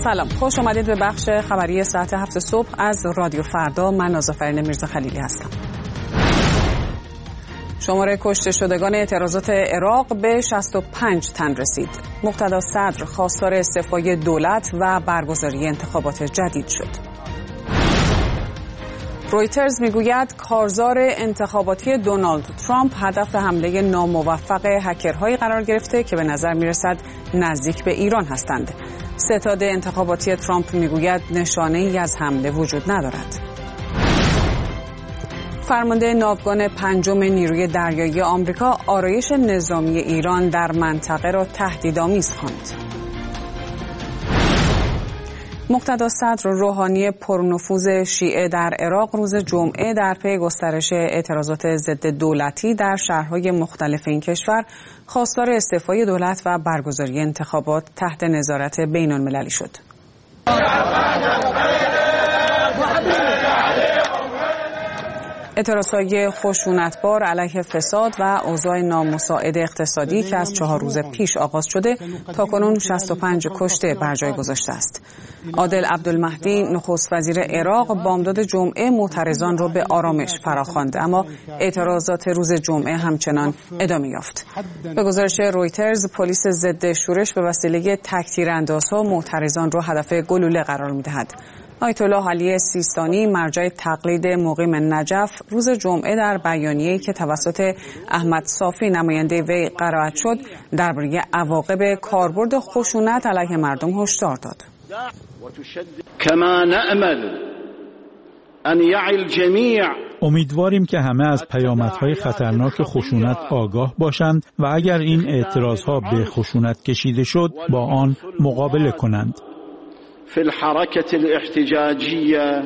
سلام، خوش آمدید به بخش خبری ساعت 7 صبح از رادیو فردا. من نازافرین میرزا خلیلی هستم. شماره کشته شدگان اعتراضات عراق به 65 تن رسید. مقتدا صدر خواستار استعفای دولت و برگزاری انتخابات جدید شد. رویترز میگوید کارزار انتخاباتی دونالد ترامپ هدف حمله ناموفق هکرهایی قرار گرفته که به نظر میرسد نزدیک به ایران هستند. ستاد انتخاباتی ترامپ میگوید نشانه‌ای از حمله وجود ندارد. فرمانده ناوگان پنجم نیروی دریایی آمریکا آرایش نظامی ایران در منطقه را تهدیدآمیز خواند. مقتدا صدر روحانی پرنفوذ شیعه در عراق روز جمعه در پی گسترش اعتراضات ضد دولتی در شهرهای مختلف این کشور خواستار استعفای دولت و برگزاری انتخابات تحت نظارت بین‌المللی شد. اعتراضهای خشونتبار علیه فساد و اوضاع نامساعد اقتصادی که از 4 روز پیش آغاز شده تاکنون 65 کشته بر جای گذاشته است. عادل عبدالمهدی نخست وزیر عراق بامداد جمعه معترضان را به آرامش فراخواند، اما اعتراضات روز جمعه همچنان ادامه یافت. به گزارش رویترز پلیس ضد شورش به وسیله تک‌تیراندازها معترضان را هدف گلوله قرار می‌دهد. آیت الله علی سیستانی مرجع تقلید مقیم نجف روز جمعه در بیانیه‌ای که توسط احمد صافی نماینده وی قرائت شد درباره عواقب کاربرد خشونت علیه مردم هشدار داد. کما نأمل ان یعی الجمیع، امیدواریم که همه از پیامدهای خطرناک خشونت آگاه باشند و اگر این اعتراضها به خشونت کشیده شد با آن مقابله کنند. فی الحرکت الاحتجاجیه.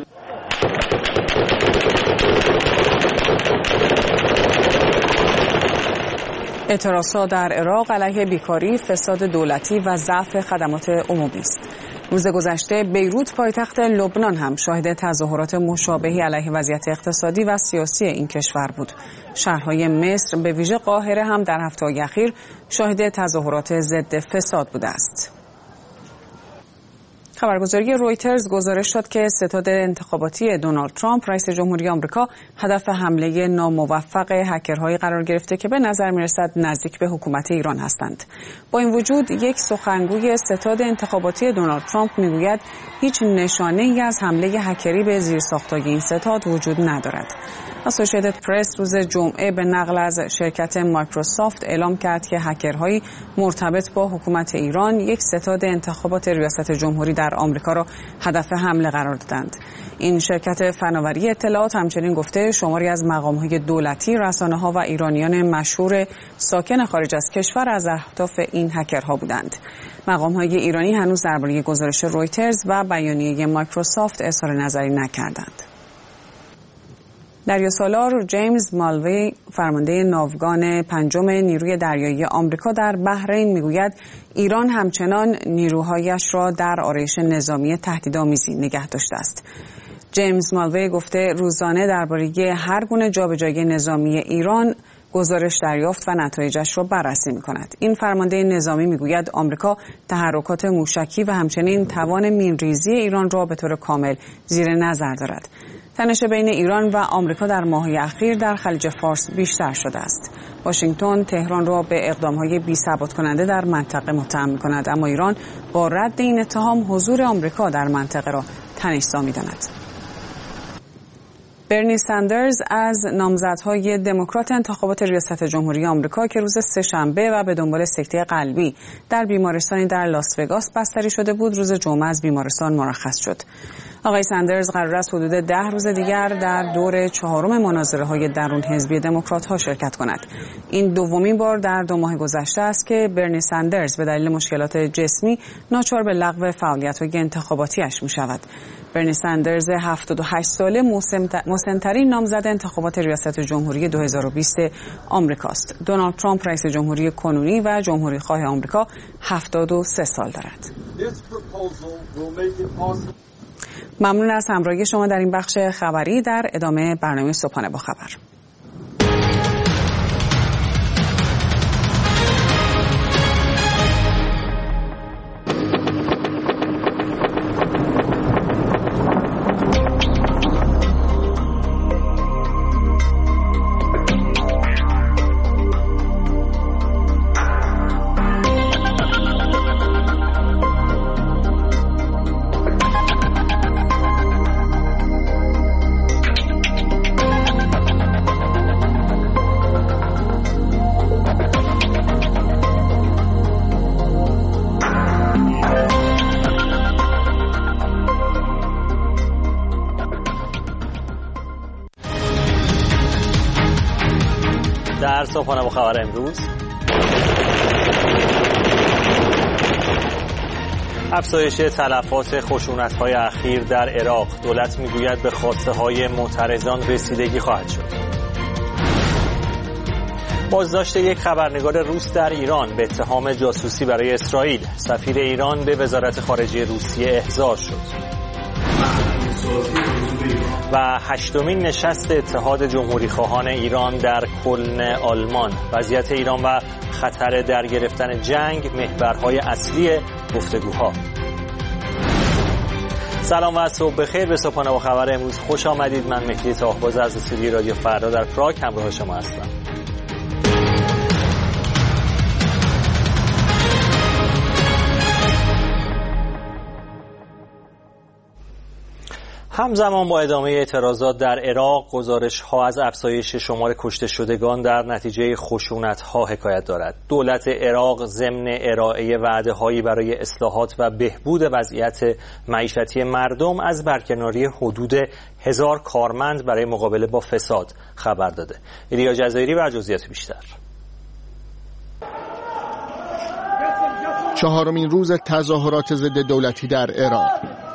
اعتراضها در عراق علیه بیکاری، فساد دولتی و ضعف خدمات عمومی است. روز گذشته بیروت پایتخت لبنان هم شاهد تظاهرات مشابهی علیه وضعیت اقتصادی و سیاسی این کشور بود. شهرهای مصر به ویژه قاهره هم در هفته‌های اخیر شاهد تظاهرات ضد فساد بوده است. خبرگزاری رویترز گزارش داد که ستاد انتخاباتی دونالد ترامپ رئیس جمهوری آمریکا هدف حمله ناموفق هکرهایی قرار گرفته که به نظر می‌رسد نزدیک به حکومت ایران هستند. با این وجود یک سخنگوی ستاد انتخاباتی دونالد ترامپ میگوید هیچ نشانه‌ای از حمله هکری به زیرساخت‌های این ستاد وجود ندارد. اسوسییتد پرس روز جمعه به نقل از شرکت مایکروسافت اعلام کرد که هکرهایی مرتبط با حکومت ایران یک ستاد انتخابات ریاست جمهوری در آمریکا را هدف حمله قرار دادند. این شرکت فناوری اطلاعات همچنین گفته شماری از مقام‌های دولتی، رسانه‌ها و ایرانیان مشهور ساکن خارج از کشور از اهداف این هکرها بودند. مقام‌های ایرانی هنوز درباره گزارش رویترز و بیانیه مایکروسافت اظهار نظری نکردند. دریاسالار جیمز مالوی فرمانده ناوگان پنجم نیروی دریایی آمریکا در بحرین میگوید ایران همچنان نیروهایش را در آرایش نظامی تهدیدآمیزی نگه داشته است. جیمز مالوی گفته روزانه درباره هر گونه جابجایی نظامی ایران گزارش دریافت و نتایجش را بررسی می‌کند. این فرمانده نظامی میگوید آمریکا تحرکات موشکی و همچنین توان مین‌ریزی ایران را به طور کامل زیر نظر دارد. تنش بین ایران و آمریکا در ماه‌های اخیر در خلیج فارس بیشتر شده است. واشنگتن تهران را به اقدام‌های بی‌ثبات کننده در منطقه متهم می‌کند، اما ایران با رد این اتهام حضور آمریکا در منطقه را تنش‌زا می‌داند. برنی سندرز از نامزدهای دموکرات انتخابات ریاست جمهوری آمریکا که روز سه‌شنبه و به دنبال سکته قلبی در بیمارستانی در لاس وگاس بستری شده بود، روز جمعه از بیمارستان مرخص شد. آقای سندرز قرار است حدود 10 روز دیگر در دور 4م مناظره‌های درون حزبی دموکرات‌ها شرکت کند. این دومین بار در 2 ماه گذشته است که برنی سندرز به دلیل مشکلات جسمی ناچار به لغو فعالیت‌های انتخاباتی‌اش می‌شود. برنی سندرز 78 ساله مسن‌ترین نامزد انتخابات ریاست جمهوری 2020 آمریکاست. دونالد ترامپ رئیس جمهوری کنونی و جمهوری‌خواه آمریکا 73 سال دارد. ممنون از همراهی شما در این بخش خبری. در ادامه برنامه صبحانه با خبر. در صبحانه با خبر امروز: افزایش تلفات خشونت‌های اخیر در عراق. دولت میگوید به خواسته‌های معترضان رسیدگی خواهد شد. بازداشت یک خبرنگار روس در ایران به اتهام جاسوسی برای اسرائیل. سفیر ایران به وزارت خارجه روسیه احضار شد. و 8مین نشست اتحاد جمهوری‌خواهان ایران در کلن آلمان. وضعیت ایران و خطر در گرفتن جنگ محورهای اصلی گفتگوها. سلام و صبح بخیر. به صبحانه با خبر امروز خوش آمدید. من مهدی طاهباز از استودیوی رادیو فردا در پراگ همراه شما هستم. همزمان با ادامه اعتراضات در عراق، گزارش‌ها از افزایش شمار کشته شدگان در نتیجه خشونت‌ها حکایت دارد. دولت عراق ضمن ارائه وعده‌هایی برای اصلاحات و بهبود وضعیت معیشتی مردم از برکناری حدود 1000 کارمند برای مقابله با فساد خبر داده. ایلیا جزایری و جزئیات بیشتر. چهارمین روز تظاهرات ضد دولتی در عراق.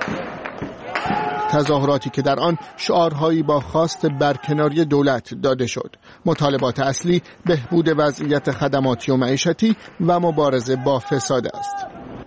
تظاهراتی که در آن شعارهایی با خواست برکناری دولت داده شد. مطالبات اصلی بهبود وضعیت خدماتی و معیشتی و مبارزه با فساد است.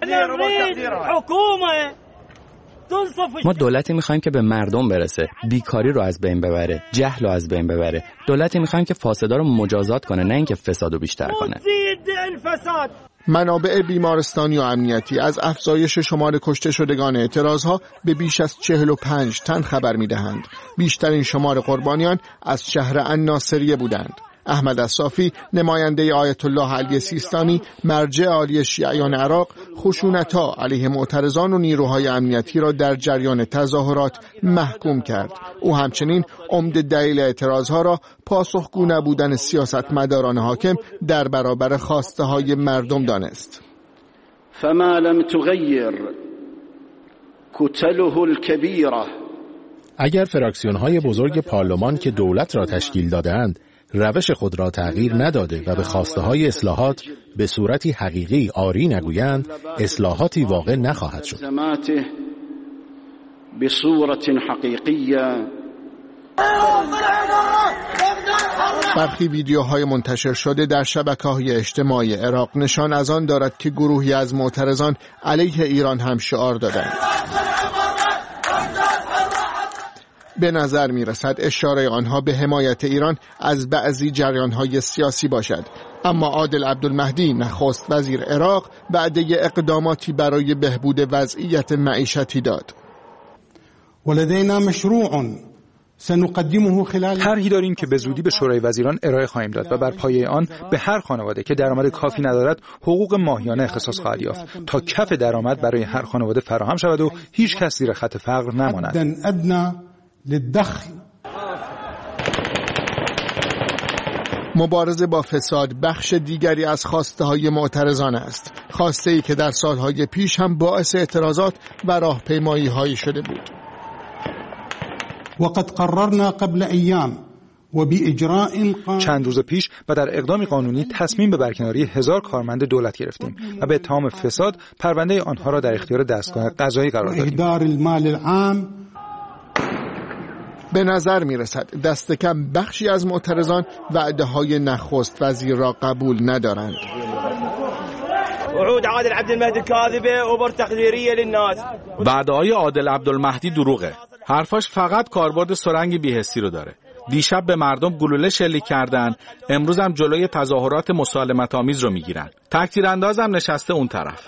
ما دولتی میخوایم که به مردم برسه، بیکاری رو از بین ببره، جهل رو از بین ببره. دولتی میخوایم که فاسدا رو مجازات کنه، نه اینکه فساد رو بیشتر کنه. منابع بیمارستانی و امنیتی از افزایش شمار کشته شدگان اعتراضها به بیش از 45 تن خبر می‌دهند. بیشترین شمار قربانیان از شهر الناصریه بودند. احمد الصافی، نماینده آیت الله علی سیستانی، مرجع عالی شیعیان عراق، خشونت‌ها علیه معترضان و نیروهای امنیتی را در جریان تظاهرات محکوم کرد. او همچنین عمده دلیل اعتراضها را پاسخگو نبودن سیاستمداران حاکم در برابر خواسته‌های مردم دانست. فما لم تغیر کتله الكبیره. اگر فراکسیون‌های بزرگ پارلمان که دولت را تشکیل دادند روش خود را تغییر نداده و به خواسته‌های اصلاحات به صورتی حقیقی آری نگویند، اصلاحاتی واقع نخواهد شد. به صورت حقیقیه. برخی ویدیوهای منتشر شده در شبکه‌های اجتماعی عراق نشان از آن دارد که گروهی از معترضان علیه ایران هم شعار دادند. به نظر می رسد اشاره آنها به حمایت ایران از بعضی جریان‌های سیاسی باشد. اما عادل عبدالمهدی نخست وزیر عراق وعده اقداماتی برای بهبود وضعیت معیشتی داد. ولدینا مشروع سنقدمه خلال طرحی داریم که به زودی به شورای وزیران ارائه خواهیم داد و بر پایه آن به هر خانواده که درآمد کافی ندارد حقوق ماهیانه اختصاص خواهد یافت تا کف درآمد برای هر خانواده فراهم شود و هیچ کس زیر خط فقر نماند. للدخل. مبارزه با فساد بخش دیگری از خواسته‌های معترضان است. خواسته‌ای که در سالهای پیش هم باعث اعتراضات و راهپیمایی‌هایی شده بود. وقد قررنا قبل ایام چند روز پیش و در اقدامی قانونی تصمیم به برکناری 1000 کارمند دولت گرفتیم و به اتهام فساد پرونده آنها را در اختیار دستگاه قضایی قرار دادیم. به نظر می رسد دست کم بخشی از معترضان وعده های نخست وزیر را قبول ندارند. وعود عادل عبدالمهدی کاذبه و بر تقدیریه للناس. وعده های عادل عبدالمهدی دروغه. حرفاش فقط کاربرد سرنگ بی‌حسی رو داره. دیشب به مردم گلوله شلیک کردن، امروز هم جلوی تظاهرات مسالمت‌آمیز رو میگیرن. تکتیرانداز هم نشسته اون طرف.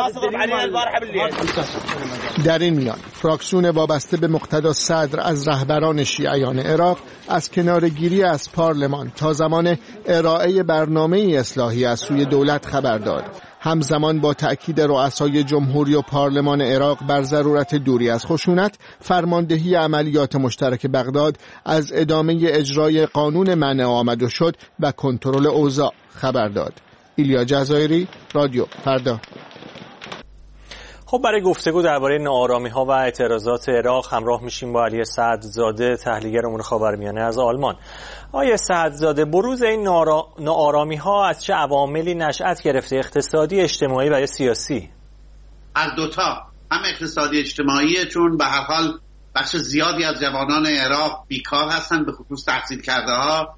در این میان فراکسیون وابسته به مقتدا صدر از رهبران شیعیان عراق از کناره‌گیری از پارلمان تا زمان ارائه برنامه اصلاحی از سوی دولت خبر داد. همزمان با تأکید رؤسای جمهوری و پارلمان عراق بر ضرورت دوری از خشونت، فرماندهی عملیات مشترک بغداد از ادامه اجرای قانون منع آمد و شد و کنترل اوضاع خبر داد. ایلیا جزایری، رادیو فردا. خب برای گفتگو درباره ناآرامی‌ها و اعتراضات عراق همراه میشیم با علی سعدزاده، تحلیلگر امور خاورمیانه از آلمان. آقای سعدزاده، بروز این ناآرامی‌ها از چه عواملی نشأت گرفته؟ اقتصادی، اجتماعی و یا سیاسی؟ از دوتا، هم اقتصادی اجتماعی، چون به هر حال بخش زیادی از جوانان عراق بیکار هستند، به خصوص تحصیل کرده ها.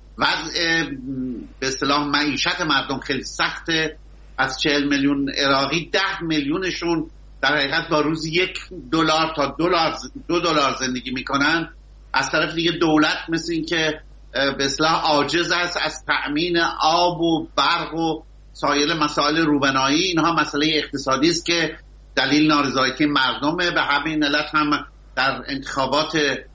وضع به اصطلاح معیشت مردم خیلی سخته. از 40 میلیون عراقی 10 میلیونشون در حقیقت با روز $1 تا $2 زندگی میکنن. از طرف دیگه دولت مثل این که به اصطلاح عاجز است از تأمین آب و برق و سایر مسائل روبنایی. اینها مسئله اقتصادی است که دلیل نارضایتی مردمه. به همین علت هم در انتخابات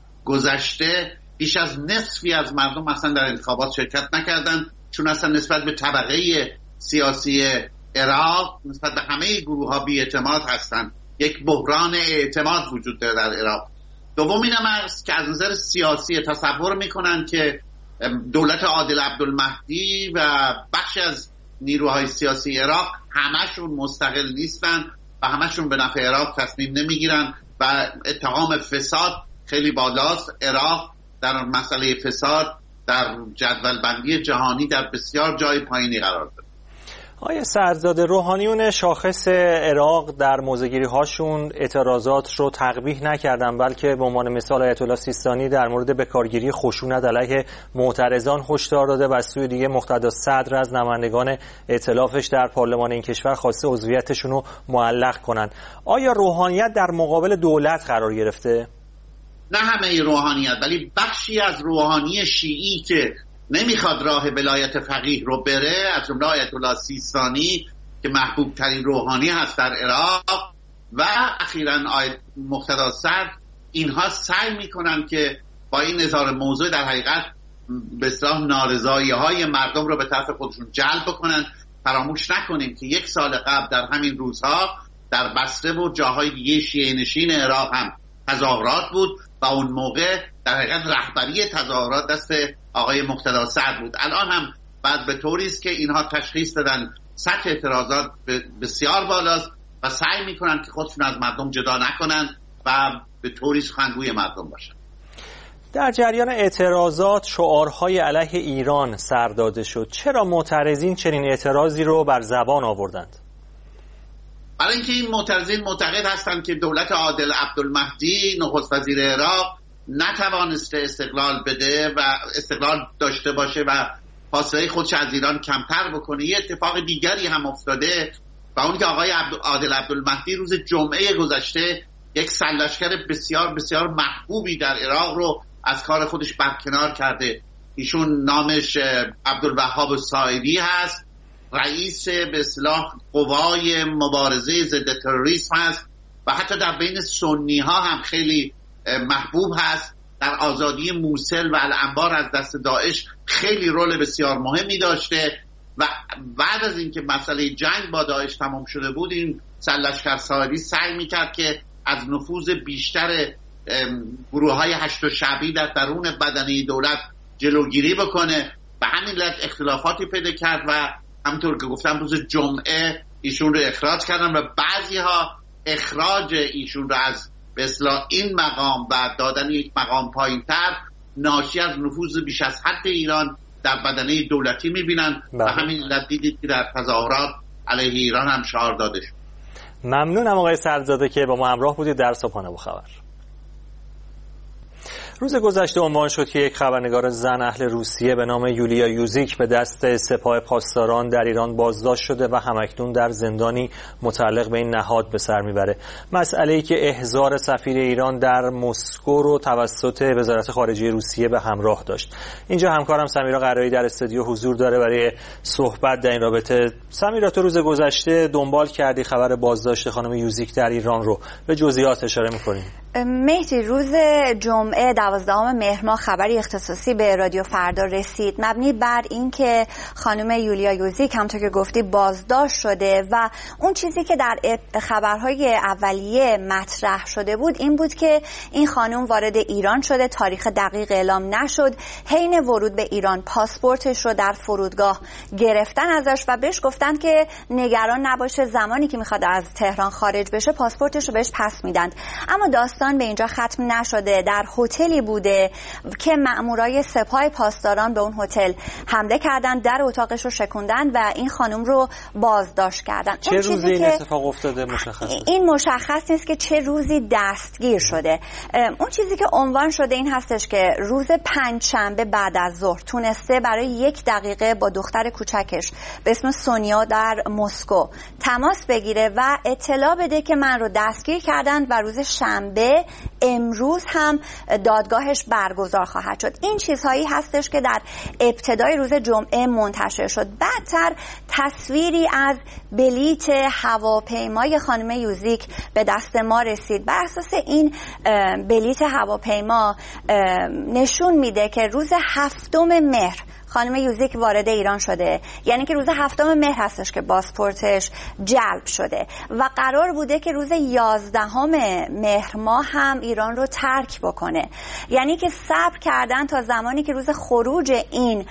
گذشته بیش از نصفی از مردم اصلا در انتخابات شرکت نکردن، چون اصلا نسبت به طبقه سیاسی عراق، نسبت به همه گروه ها بی‌اعتماد هستند. یک بحران اعتماد وجود داره در عراق. دوم اینم است که از نظر سیاسی تصور میکنن که دولت عادل عبدالمهدی و بخش از نیروهای سیاسی عراق همشون مستقل نیستن و همشون به نفع عراق تصمیم نمیگیرن و اتهام فساد خیلی بالاست. عراق در مسئله فساد در جدول بندی جهانی در بسیار جای پایینی قرار داره. آقای سعدزاده، روحانیون شاخص عراق در موضع‌گیری هاشون اعتراضات رو تقبیح نکردن، بلکه به عنوان مثال آیت الله سیستانی در مورد بکارگیری خشونت علیه معترضان هشدار داده و از سوی دیگه مقتدا صدر از نمایندگان ائتلافش در پارلمان این کشور خواسته عضویتشون رو معلق کنن. آیا روحانیت در مقابل دولت قرار گرفته؟ نه همه روحانیت، ولی بخشی از روحانی شیعی که نمیخواد راه ولایت فقیه رو بره، از جمله آیت الله سیستانی که محبوب ترین روحانی هست در عراق و اخیراً مقتدا صدر، اینها سعی میکنن که با این اظهار موضوع در حقیقت به اصطلاح نارضایی های مردم رو به طرف خودشون جلب بکنن. فراموش نکنیم که 1 سال قبل در همین روزها در بصره و جاهای دیگه شیعه نشین عراق هم تظاهرات بود و اون موقع در حقیقت رهبری تظاهرات دست آقای مقتدا صدر بود. الان هم بعد به طوری است که اینها تشخیص دادن سطح اعتراضات بسیار بالاست و سعی میکنن که خودشون از مردم جدا نکنن و به طوری سخنگوی مردم باشن. در جریان اعتراضات شعارهای علیه ایران سر داده شد. چرا معترضین چنین اعتراضی رو بر زبان آوردند؟ برای اینکه این معترضین معتقد هستند که دولت عادل عبدالمهدی نخست وزیر عراق نتوانسته استقلال بده و استقلال داشته باشه و فاصله خودش از ایران کمتر بکنه. یه اتفاق دیگری هم افتاده و اون که آقای عادل عبدالمهدی روز جمعه گذشته یک سرلشکر بسیار بسیار محبوبی در عراق رو از کار خودش برکنار کرده. ایشون نامش عبدالوهاب سایری هست، رئیس به اصطلاح قوای مبارزه ضد تروریسم هست و حتی در بین سنی ها هم خیلی محبوب هست. در آزادی موصل و الانبار از دست داعش خیلی رول بسیار مهمی داشته و بعد از اینکه مسئله جنگ با داعش تمام شده بود، این سرلشکر سایری سعی میکرد که از نفوذ بیشتر گروه های هشت شعبی در درون بدنه دولت جلوگیری بکنه. به همین علت اختلافاتی پیدا کرد و همونطور که گفتم روز جمعه ایشون رو اخراج کردن و بعضی ها اخراج ایشون رو از به اصطلاح این مقام و دادن یک مقام پایین‌تر ناشی از نفوذ بیش از حد ایران در بدنه دولتی می‌بینن و همین علت دیدید که در تظاهرات علیه ایران هم شعار داده شد. ممنونم آقای سعدزاده که با ما همراه بودید در صبحانه با خبر. روز گذشته عنوان شد که یک خبرنگار زن اهل روسیه به نام یولیا یوزیک به دست سپاه پاسداران در ایران بازداشت شده و همکنون در زندانی متعلق به این نهاد به سر میبره. مسئله‌ای که احضار سفیر ایران در مسکو رو توسط وزارت خارجه روسیه به همراه داشت. اینجا همکارم سمیرا قرایی در استودیو حضور داره برای صحبت در این رابطه. سمیرا، تو روز گذشته دنبال کردی خبر بازداشت خانم یوزیک در ایران رو، به جزئیات اشاره می‌کنیم؟ مهدی، روز جمعه 12 مهر ماه خبری اختصاصی به رادیو فردا رسید مبنی بر اینکه خانم یولیا یوزیک همونطور که گفتی بازداشت شده و اون چیزی که در خبرهای اولیه مطرح شده بود این بود که این خانم وارد ایران شده، تاریخ دقیق اعلام نشد، حین ورود به ایران پاسپورتش رو در فرودگاه گرفتن ازش و بهش گفتن که نگران نباشه، زمانی که میخواد از تهران خارج بشه پاسپورتش رو بهش پس میدن. اما داستان به اینجا ختم نشده. در هتلی بوده که مامورای سپاه پاسداران به اون هتل حمله کردن، در اتاقش رو شکوندن و این خانم رو بازداشت کردن. چه روزی این اتفاق افتاده مشخص نیست؟ این مشخص نیست که چه روزی دستگیر شده. اون چیزی که عنوان شده این هستش که روز پنجشنبه بعد از ظهر تونسته برای 1 دقیقه با دختر کوچکش به اسم سونیا در مسکو تماس بگیره و اطلاع بده که من رو دستگیر کردن و روز شنبه امروز هم دادگاهش برگزار خواهد شد. این چیزهایی هستش که در ابتدای روز جمعه منتشر شد. بعدتر تصویری از بلیت هواپیمای خانم یوزیک به دست ما رسید. بر اساس این بلیت هواپیما نشون میده که روز 7 مهر خانم یوزیک وارد ایران شده، یعنی که روز 7 مهر هستش که پاسپورتش جلب شده و قرار بوده که روز 11 مهر ماه هم ایران رو ترک بکنه، یعنی که صبر کردن تا زمانی که روز خروج این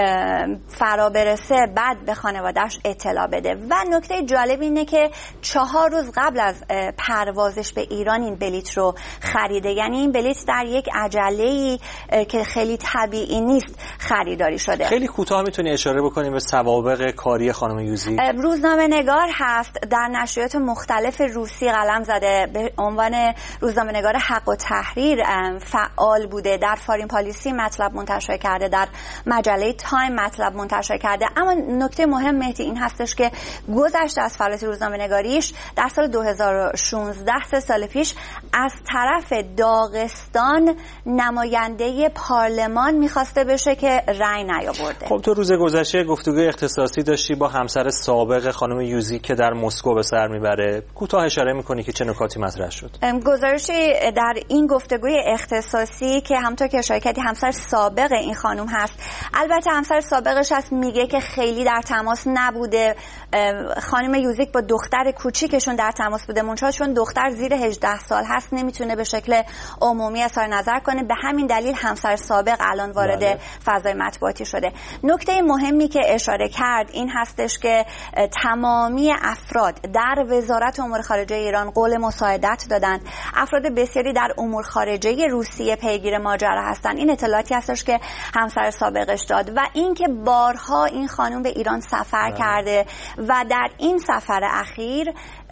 فرا برسه بعد به خانواده‌اش اطلاع بده. و نکته جالب اینه که 4 روز قبل از پروازش به ایران این بلیت رو خریده، یعنی این بلیت در یک عجله‌ای که خیلی طبیعی نیست خریداری شده. خیلی کوتاه میتونی اشاره بکنیم به سوابق کاری خانم یوزیک؟ روزنامه‌نگار هست، در نشریات مختلف روسی قلم زده، به عنوان روزنامه‌نگار حق و تحریر فعال بوده، در فارین پالیسی مطلب منتشر کرده، در مجله تایم مطلب منتشر کرده. اما نکته مهم مهدی این هستش که گذشته از فعالیت روزنامه‌نگاریش در سال 2016 3 سال پیش از طرف داغستان نماینده پارلمان می‌خواسته بشه که رأی نیاورده. خب تو روز گذشته گفتگوی اختصاصی داشتی با همسر سابق خانم یوزیک که در مسکو به سر میبره، کوتاه اشاره میکنی که چه نکاتی مطرح شد؟ گزارشی در این گفتگوی اختصاصی که همونطور که اشاره کردی همسر سابق این خانم هست، البته همسر سابقش هست میگه که خیلی در تماس نبوده، خانم یوزیک با دختر کوچیکشون در تماس بوده، منتها چون دختر زیر 18 سال هست نمیتونه به شکل عمومی اظهار نظر کنه، به همین دلیل همسر سابق الان وارد فضای مطبوعاتی شده. نکته مهمی که اشاره کرد این هستش که تمامی افراد در وزارت امور خارجه ایران قول مساعدت دادند. افراد بسیاری در امور خارجه روسیه پیگیر ماجرا هستند. این اطلاعاتی هستش که همسر سابقش داد و اینکه بارها این خانم به ایران سفر کرده و در این سفر اخیر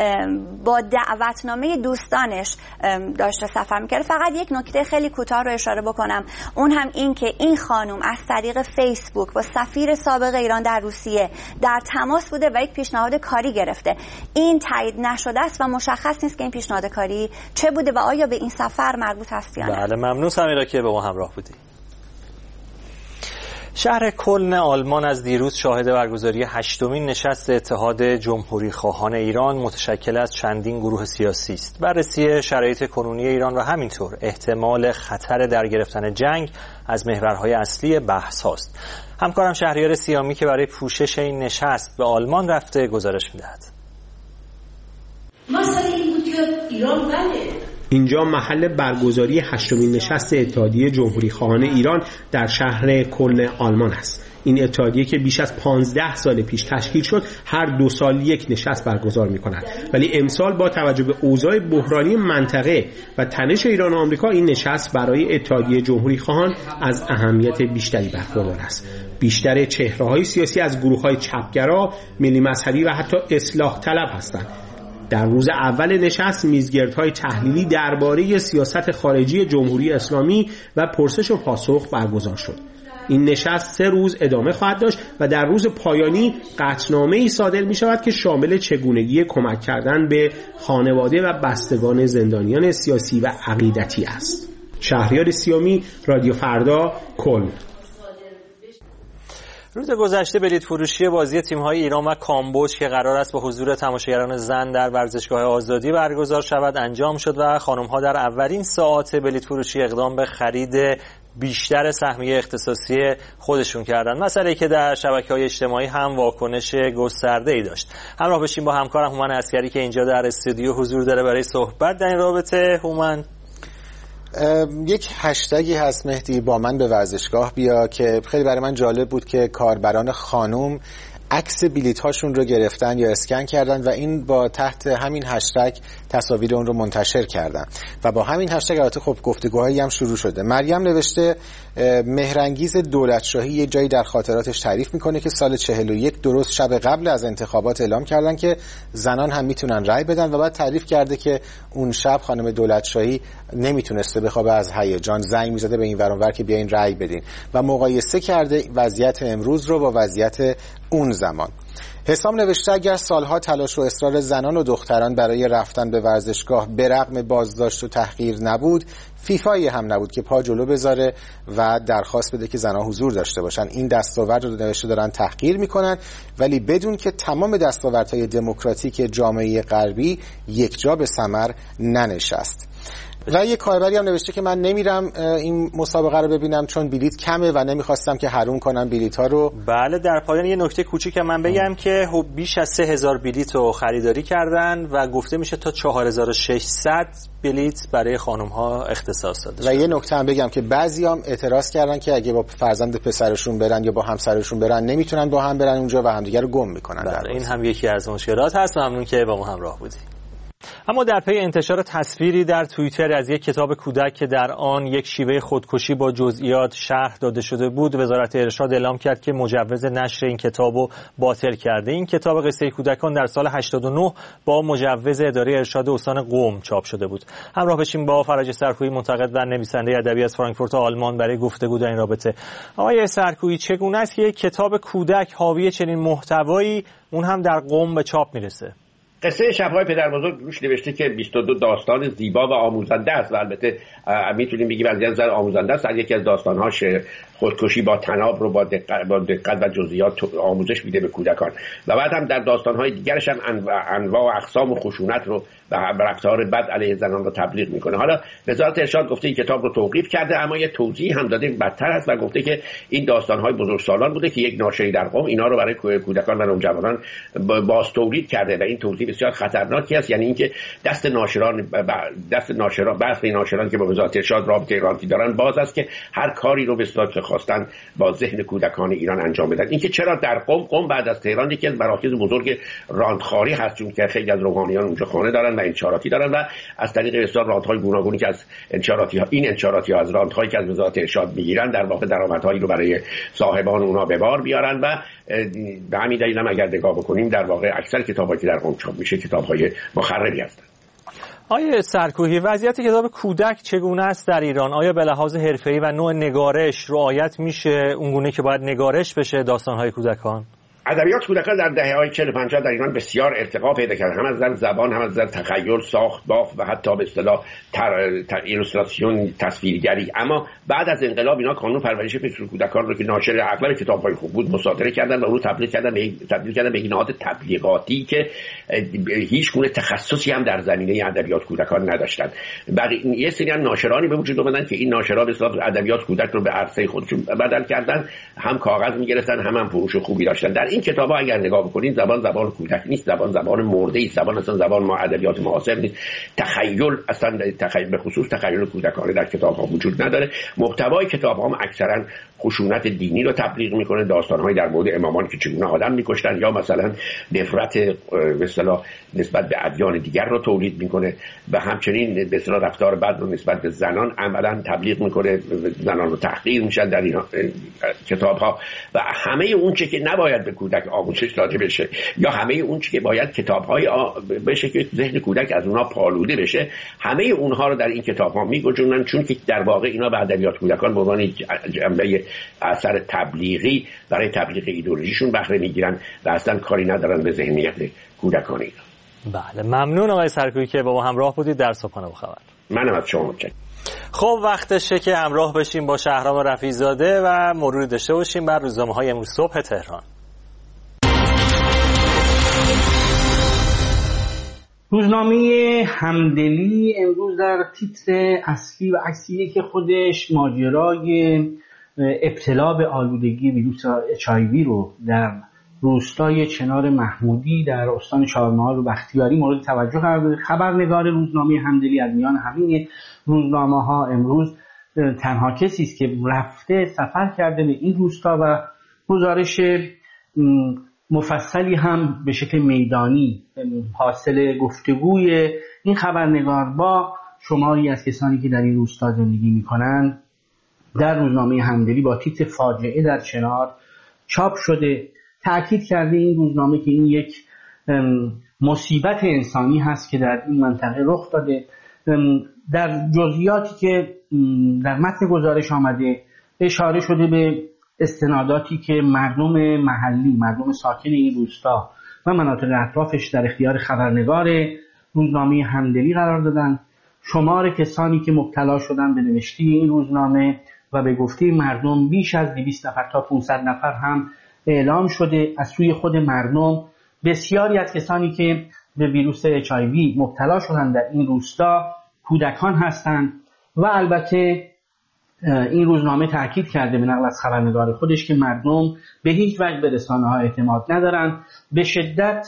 با دعوتنامه دوستانش داشته سفر میکرده. فقط یک نکته خیلی کوتاه رو اشاره بکنم، اون هم این که این خانم از طریق فیسبوک با سفیر سابق ایران در روسیه در تماس بوده و یک پیشنهاد کاری گرفته. این تایید نشده است و مشخص نیست که این پیشنهاد کاری چه بوده و آیا به این سفر مربوط است یا نه. بله، ممنون سمیرا که با ما همراه بودی. شهر کلن آلمان از دیروز شاهد برگزاری 8مین نشست اتحاد جمهوریخواهان ایران متشکل از چندین گروه سیاسی است. بررسی شرایط کنونی ایران و همینطور احتمال خطر در گرفتن جنگ از محورهای اصلی بحث هاست. همکارم شهریار سیامی که برای پوشش این نشست به آلمان رفته گزارش می‌دهد. مسئله این بود که ایران اینجا محل برگزاری 8مین نشست اتحادیه جمهوریخواهان ایران در شهر کلن آلمان است. این اتحادیه که بیش از 15 سال پیش تشکیل شد هر 2 سال یک نشست برگزار می‌کند، ولی امسال با توجه به اوضاع بحرانی منطقه و تنش ایران و آمریکا این نشست برای اتحادیه جمهوریخواهان از اهمیت بیشتری برخوردار است. بیشتر چهره‌های سیاسی از گروه‌های چپگرا، ملی مذهبی و حتی اصلاح طلب هستند. در روز اول نشست میزگردهای تحلیلی درباره سیاست خارجی جمهوری اسلامی و پرسش و پاسخ برگزار شد. این نشست 3 روز ادامه خواهد داشت و در روز پایانی قطعنامه‌ای صادر می شود که شامل چگونگی کمک کردن به خانواده و بستگان زندانیان سیاسی و عقیدتی است. شهریار سیامی، رادیو فردا، کلن. روز گذشته بلیط فروشی بازی تیم‌های ایران و کامبوج که قرار است با حضور تماشاگران زن در ورزشگاه آزادی برگزار شود انجام شد و خانم‌ها در اولین ساعات بلیط فروشی اقدام به خرید بیشتر سهمیه اختصاصی خودشون کردن، مسئله‌ای که در شبکه‌های اجتماعی هم واکنش گسترده‌ای داشت. همراه بشیم با همکارم هومن عسکری که اینجا در استودیو حضور داره برای صحبت در این رابطه. هومن، یک هشتگی هست مهدی با من به ورزشگاه بیا که خیلی برای من جالب بود که کاربران خانم عکس بلیط هاشون رو گرفتن یا اسکن کردن و این با تحت همین هشتگ تصاویر اون رو منتشر کردن و با همین هشتگ البته خب گفتگوهایی هم شروع شده. مریم نوشته مهرانگیز دولتشاهی یه جایی در خاطراتش تعریف میکنه که سال 41 درست شب قبل از انتخابات اعلام کردن که زنان هم میتونن رأی بدن و بعد تعریف کرده که اون شب خانم دولتشاهی نمیتونسته بخوابه از هیجان، زنگ میزده به این ور اون ور که بیاین رأی بدین و مقایسه کرده وضعیت امروز رو با وضعیت اون زمان. حسام نوشته اگر سالها تلاش و اصرار زنان و دختران برای رفتن به ورزشگاه به رغم بازداشت و تحقیر نبود، فیفایی هم نبود که پا جلو بذاره و درخواست بده که زنان حضور داشته باشن. این دستاورد رو نوشته دارن تحقیر میکنن ولی بدون که تمام دستاوردهای دموکراتیک جامعه غربی یک جا به ثمر ننشست. و یک کاربری هم نوشته که من نمیرم این مسابقه رو ببینم چون بلیط کمه و نمیخواستم که حروم کنم بلیط ها رو. بله، در پایان یه نکته کوچیک من بگم که بیش از 3000 بلیط رو خریداری کردن و گفته میشه تا 4600 بلیط برای خانم ها اختصاص داده شده. و یه نکته هم بگم که بعضی هم اعتراض کردن که اگه با فرزند پسرشون برن یا با همسرشون برن نمیتونن با هم برن اونجا و همدیگه رو گم میکنن. بله، این هم یکی از مشکلات هست. ممنون که با ما همراه بودی. اما در پی انتشار تصویری در توییتر از یک کتاب کودک که در آن یک شیوه خودکشی با جزئیات شرح داده شده بود، وزارت ارشاد اعلام کرد که مجوز نشر این کتاب رو باطل کرده. این کتاب قصه کودکان در سال 89 با مجوز اداره ارشاد استان قم چاپ شده بود. همراه بشیم با فرج سرکویی، منتقد و نویسنده ادبی از فرانکفورت آلمان، برای گفتگو در این رابطه. آقای سرکویی، چگونه است که یک کتاب کودک حاوی چنین محتوایی اون هم در قم به چاپ میرسه؟ قصه شب‌های پدربزرگ روش نوشته که 22 داستان زیبا و آموزنده است و البته میتونیم بگیم از نظر آموزنده است. یکی از داستان‌هاش خودکشی با طناب رو با دقت و جزئیات آموزش میده به کودکان و بعد هم در داستان‌های دیگرش هم انواع و اقسام و خشونت رو و رفتار بد علیه زنان رو تبلیغ میکنه. حالا وزارت ارشاد گفته این کتاب رو توقیف کرده، اما یه توضیح هم داده بدتر است و گفته که این داستان‌های بزرگسالان بوده که یک ناشری در قم اینا رو برای کودکان و نوجوانان باز تولید کرده و این توضیح بسیار خطرناکی است. یعنی اینکه دست ناشران برخی ناشران که با وزارت ارشاد رابطه رانتی دارن باز است که هر کاری رو به صورت خواستن با ذهن کودکان ایران انجام بدن. اینکه چرا در قم بعد از تهران یکی از مراکز بزرگ راندخواری هست، چون که خیلی از روحانیان اونجا خانه دارن و انشاراتی دارن و از طریق بسیار راندهای گوناگونی که از انشاراتی ها از راندهایی که از وزارت ارشاد میگیرن در واقع درآمدهایی رو برای صاحبان اونها به بار بیارن و به همین دلیل هم اگر نگاه بکنیم در واقع اکثر کتابایی که در قم چاپ میشه کتاب‌های مخربی هستند. آیا سرکوهی، وضعیت کتاب کودک چگونه است در ایران؟ آیا به لحاظ حرفه‌ای و نوع نگارش رعایت میشه اونگونه که باید نگارش بشه داستان‌های کودکان؟ ادبیات کودکان در دهه‌های 40 و 50 در ایران بسیار ارتقا پیدا کرد، هم از نظر زبان، هم از نظر تخیل، ساخت، بافت و حتی به اصطلاح ایلوستراسیون، تصویرگری. اما بعد از انقلاب اینا قانون پرورش کودکان رو که ناشر اغلب کتاب‌های خوب بود مصادره کردن و اون رو تبدیل کردن به یک نهاد تبلیغاتی که هیچ گونه تخصصی هم در زمینه ادبیات کودکان نداشتن. یه سری هم ناشرانی به وجود اومدن که این ناشرا به اصطلاح ادبیات کودک رو به عرصه خودشون بدل کردن، هم کاغذ می‌گرفتن هم فروش خوبی داشتن. در این کتاب‌ها اگر نگاه بکنید زبان کودک نیست، زبان مرده است، زبان ما ادبیات معاصر نیست. تخیل اصلا به خصوص تخیل کودکانه در کتاب‌ها وجود نداره. محتوای کتاب‌ها هم اکثرا خشونت دینی رو تبلیغ میکنه، داستان‌های در مورد امامان که چگونه آدم می‌کشتن یا مثلا نفرت به اصطلاح نسبت به ادیان دیگر رو تولید میکنه و همچنین به اصطلاح رفتار بد رو نسبت به زنان عملاً تبلیغ میکنه، زنان رو تحقیر میشن در این کتاب‌ها و همه اون چه که نباید به کودک آموزش داده بشه یا همه اون چه که باید کتاب‌های بشه که ذهن کودک از اونها پالوده بشه، همه اونها رو در این کتاب‌ها میگنجونن، چون که در واقع اینا به ادبیات کودکان به عنوان جنبه اثر تبلیغی برای تبلیغ ایدئولوژیشون بهره میگیرن و اصلا کاری ندارن به ذهنیت کودکان اینا. بله، ممنون آقای سرکویی که با ما همراه بودید در صبحانه با خبر. منم از شما متشکرم. خب وقتشه که همراه بشیم با شهرام رفیع‌زاده و مروری داشته باشیم بر روزنامه‌های امروز صبح تهران. روزنامه همدلی امروز در تیتر اصلی و عکسی که خودش ماجرای ابتلا به آلودگی ویروس HIV رو در روستای چنار محمودی در استان چهارمحال و بختیاری مورد توجه قرار داده. خبرنگار روزنامه همدلی از میان همین روزنامه‌ها امروز تنها کسی است که رفته سفر کرده به این روستا و گزارش مفصلی هم به شکل میدانی حاصل گفتگوی این خبرنگار با شماری از کسانی که در این روستا زندگی می‌کنند در روزنامه همدلی با تیتر فاجعه در چنار چاپ شده. تأکید کرده این روزنامه که این یک مصیبت انسانی هست که در این منطقه رخ داده. در جزئیاتی که در متن گزارش آمده اشاره شده به استناداتی که مردم محلی، مردم ساکن این روستا و مناطق اطرافش در اختیار خبرنگار روزنامه همدلی قرار دادن. شمار کسانی که مبتلا شدن به نوشته این روزنامه و به گفته مردم بیش از 200 نفر تا 500 نفر هم اعلام شده. از سوی خود مردم بسیاری از کسانی که به ویروس HIV مبتلا شدن در این روستا کودکان هستند و البته این روزنامه تاکید کرده به نقل از خبرنگار خودش که مردم به هیچ وجه به رسانه‌ها اعتماد ندارند، به شدت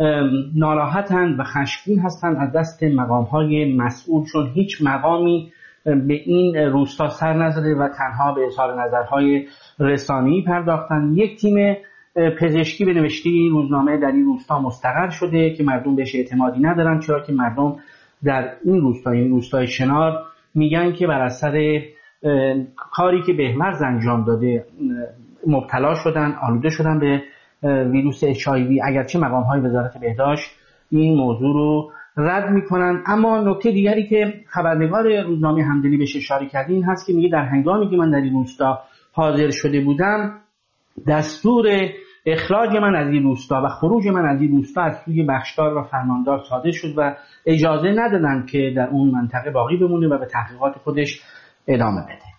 ناراحتند و خشمگین هستند از دست مقام‌های مسئول، چون هیچ مقامی به این روستا سر نزده و تنها به اظهار نظرهای رسانه‌ای پرداختند. یک تیم پزشکی به نوشته این روزنامه در این روستا مستقر شده که مردم بهش اعتمادی ندارن، چرا که مردم در این روستا، این روستای شنار، میگن که بر اثر کاری که بهمرز انجام داده مبتلا شدن، آلوده شدن به ویروس HIV، اگرچه مقام‌های وزارت بهداشت این موضوع رو رد میکنن. اما نکته دیگری که خبرنگار روزنامه همدلی بهش اشاره کرده این هست که میگه در هنگامی که من در این روستا حاضر شده بودم، دستور اخراج من از این روستا و خروج من از این روستا از سوی بخشدار و فرماندار صادر شد و اجازه ندادن که در اون منطقه باقی بمونه و به تحقیقات خودش ادامه بده.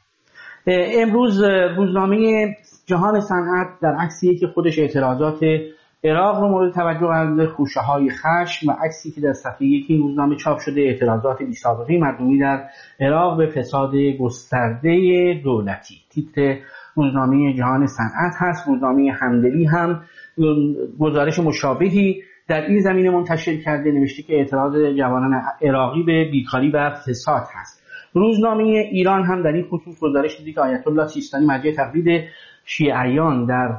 امروز روزنامه جهان صنعت در عکسی که خودش اعتراضات عراق رو مورد توجه قرار داده، خوشه‌های خشم، و عکسی که در صفحه یکی روزنامه چاپ شده اعتراضات بی‌سابقه مردمی در عراق به فساد گسترده دولتی. تیتر روزنامه جهان صنعت هست. روزنامه همدلی هم گزارش مشابهی در این زمینه منتشر کرده، نوشته که اعتراض جوانان عراقی به بیکاری و فساد هست. روزنامه ایران هم در این خصوص گزارش دیده که آیت الله سیستانی مرجع تقلید شیعیان در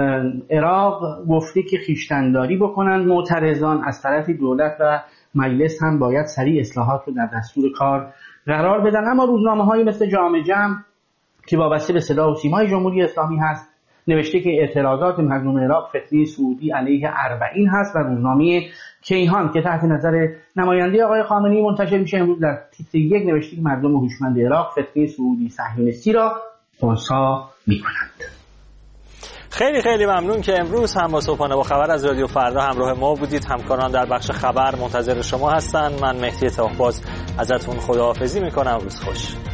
عراق گفته که خویشتن‌داری بکنن، معترضان از طرف دولت و مجلس هم باید سریع اصلاحات رو در دستور کار قرار بدن. اما روزنامه‌هایی مثل جامعه جمع که وابسته به صدا و سیمای جمهوری اسلامی هست نوشته که اعتراضات مردم عراق فتنه سعودی علیه 40 هست، و روزنامه کیهان که تحت نظر نماینده آقای خامنه‌ای منتشر میشه امروز در تیتر 1 نوشته که مردم هوشمند عراق فتنه سعودی صهیونیستی را خنثی می‌کنند. خیلی خیلی ممنون که امروز هم با صبحانه با خبر از رادیو فردا همراه ما بودید. همکاران در بخش خبر منتظر شما هستن. من مهدی تاقباز ازتون خداحافظی میکنم. روز خوش.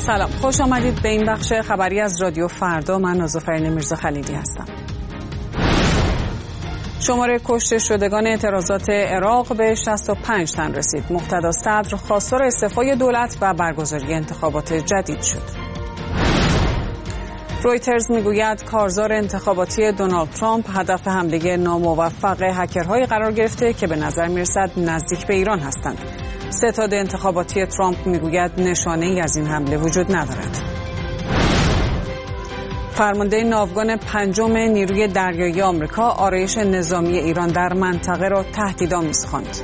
سلام، خوش آمدید به این بخش خبری از رادیو فردا. من نازافرین میرزا خلیلی هستم. شماره کشته شدگان اعتراضات عراق به 65 تن رسید. مقتدا صدر خواستار استعفای دولت و برگزاری انتخابات جدید شد. رویترز میگوید کارزار انتخاباتی دونالد ترامپ هدف حمله ناموفق هکرهایی قرار گرفته که به نظر میرسد نزدیک به ایران هستند. ستاد انتخاباتی ترامپ میگوید نشانه‌ای از این حمله وجود ندارد. فرمانده ناوگان پنجم نیروی دریایی آمریکا آرایش نظامی ایران در منطقه را تهدیدآمیز خواند.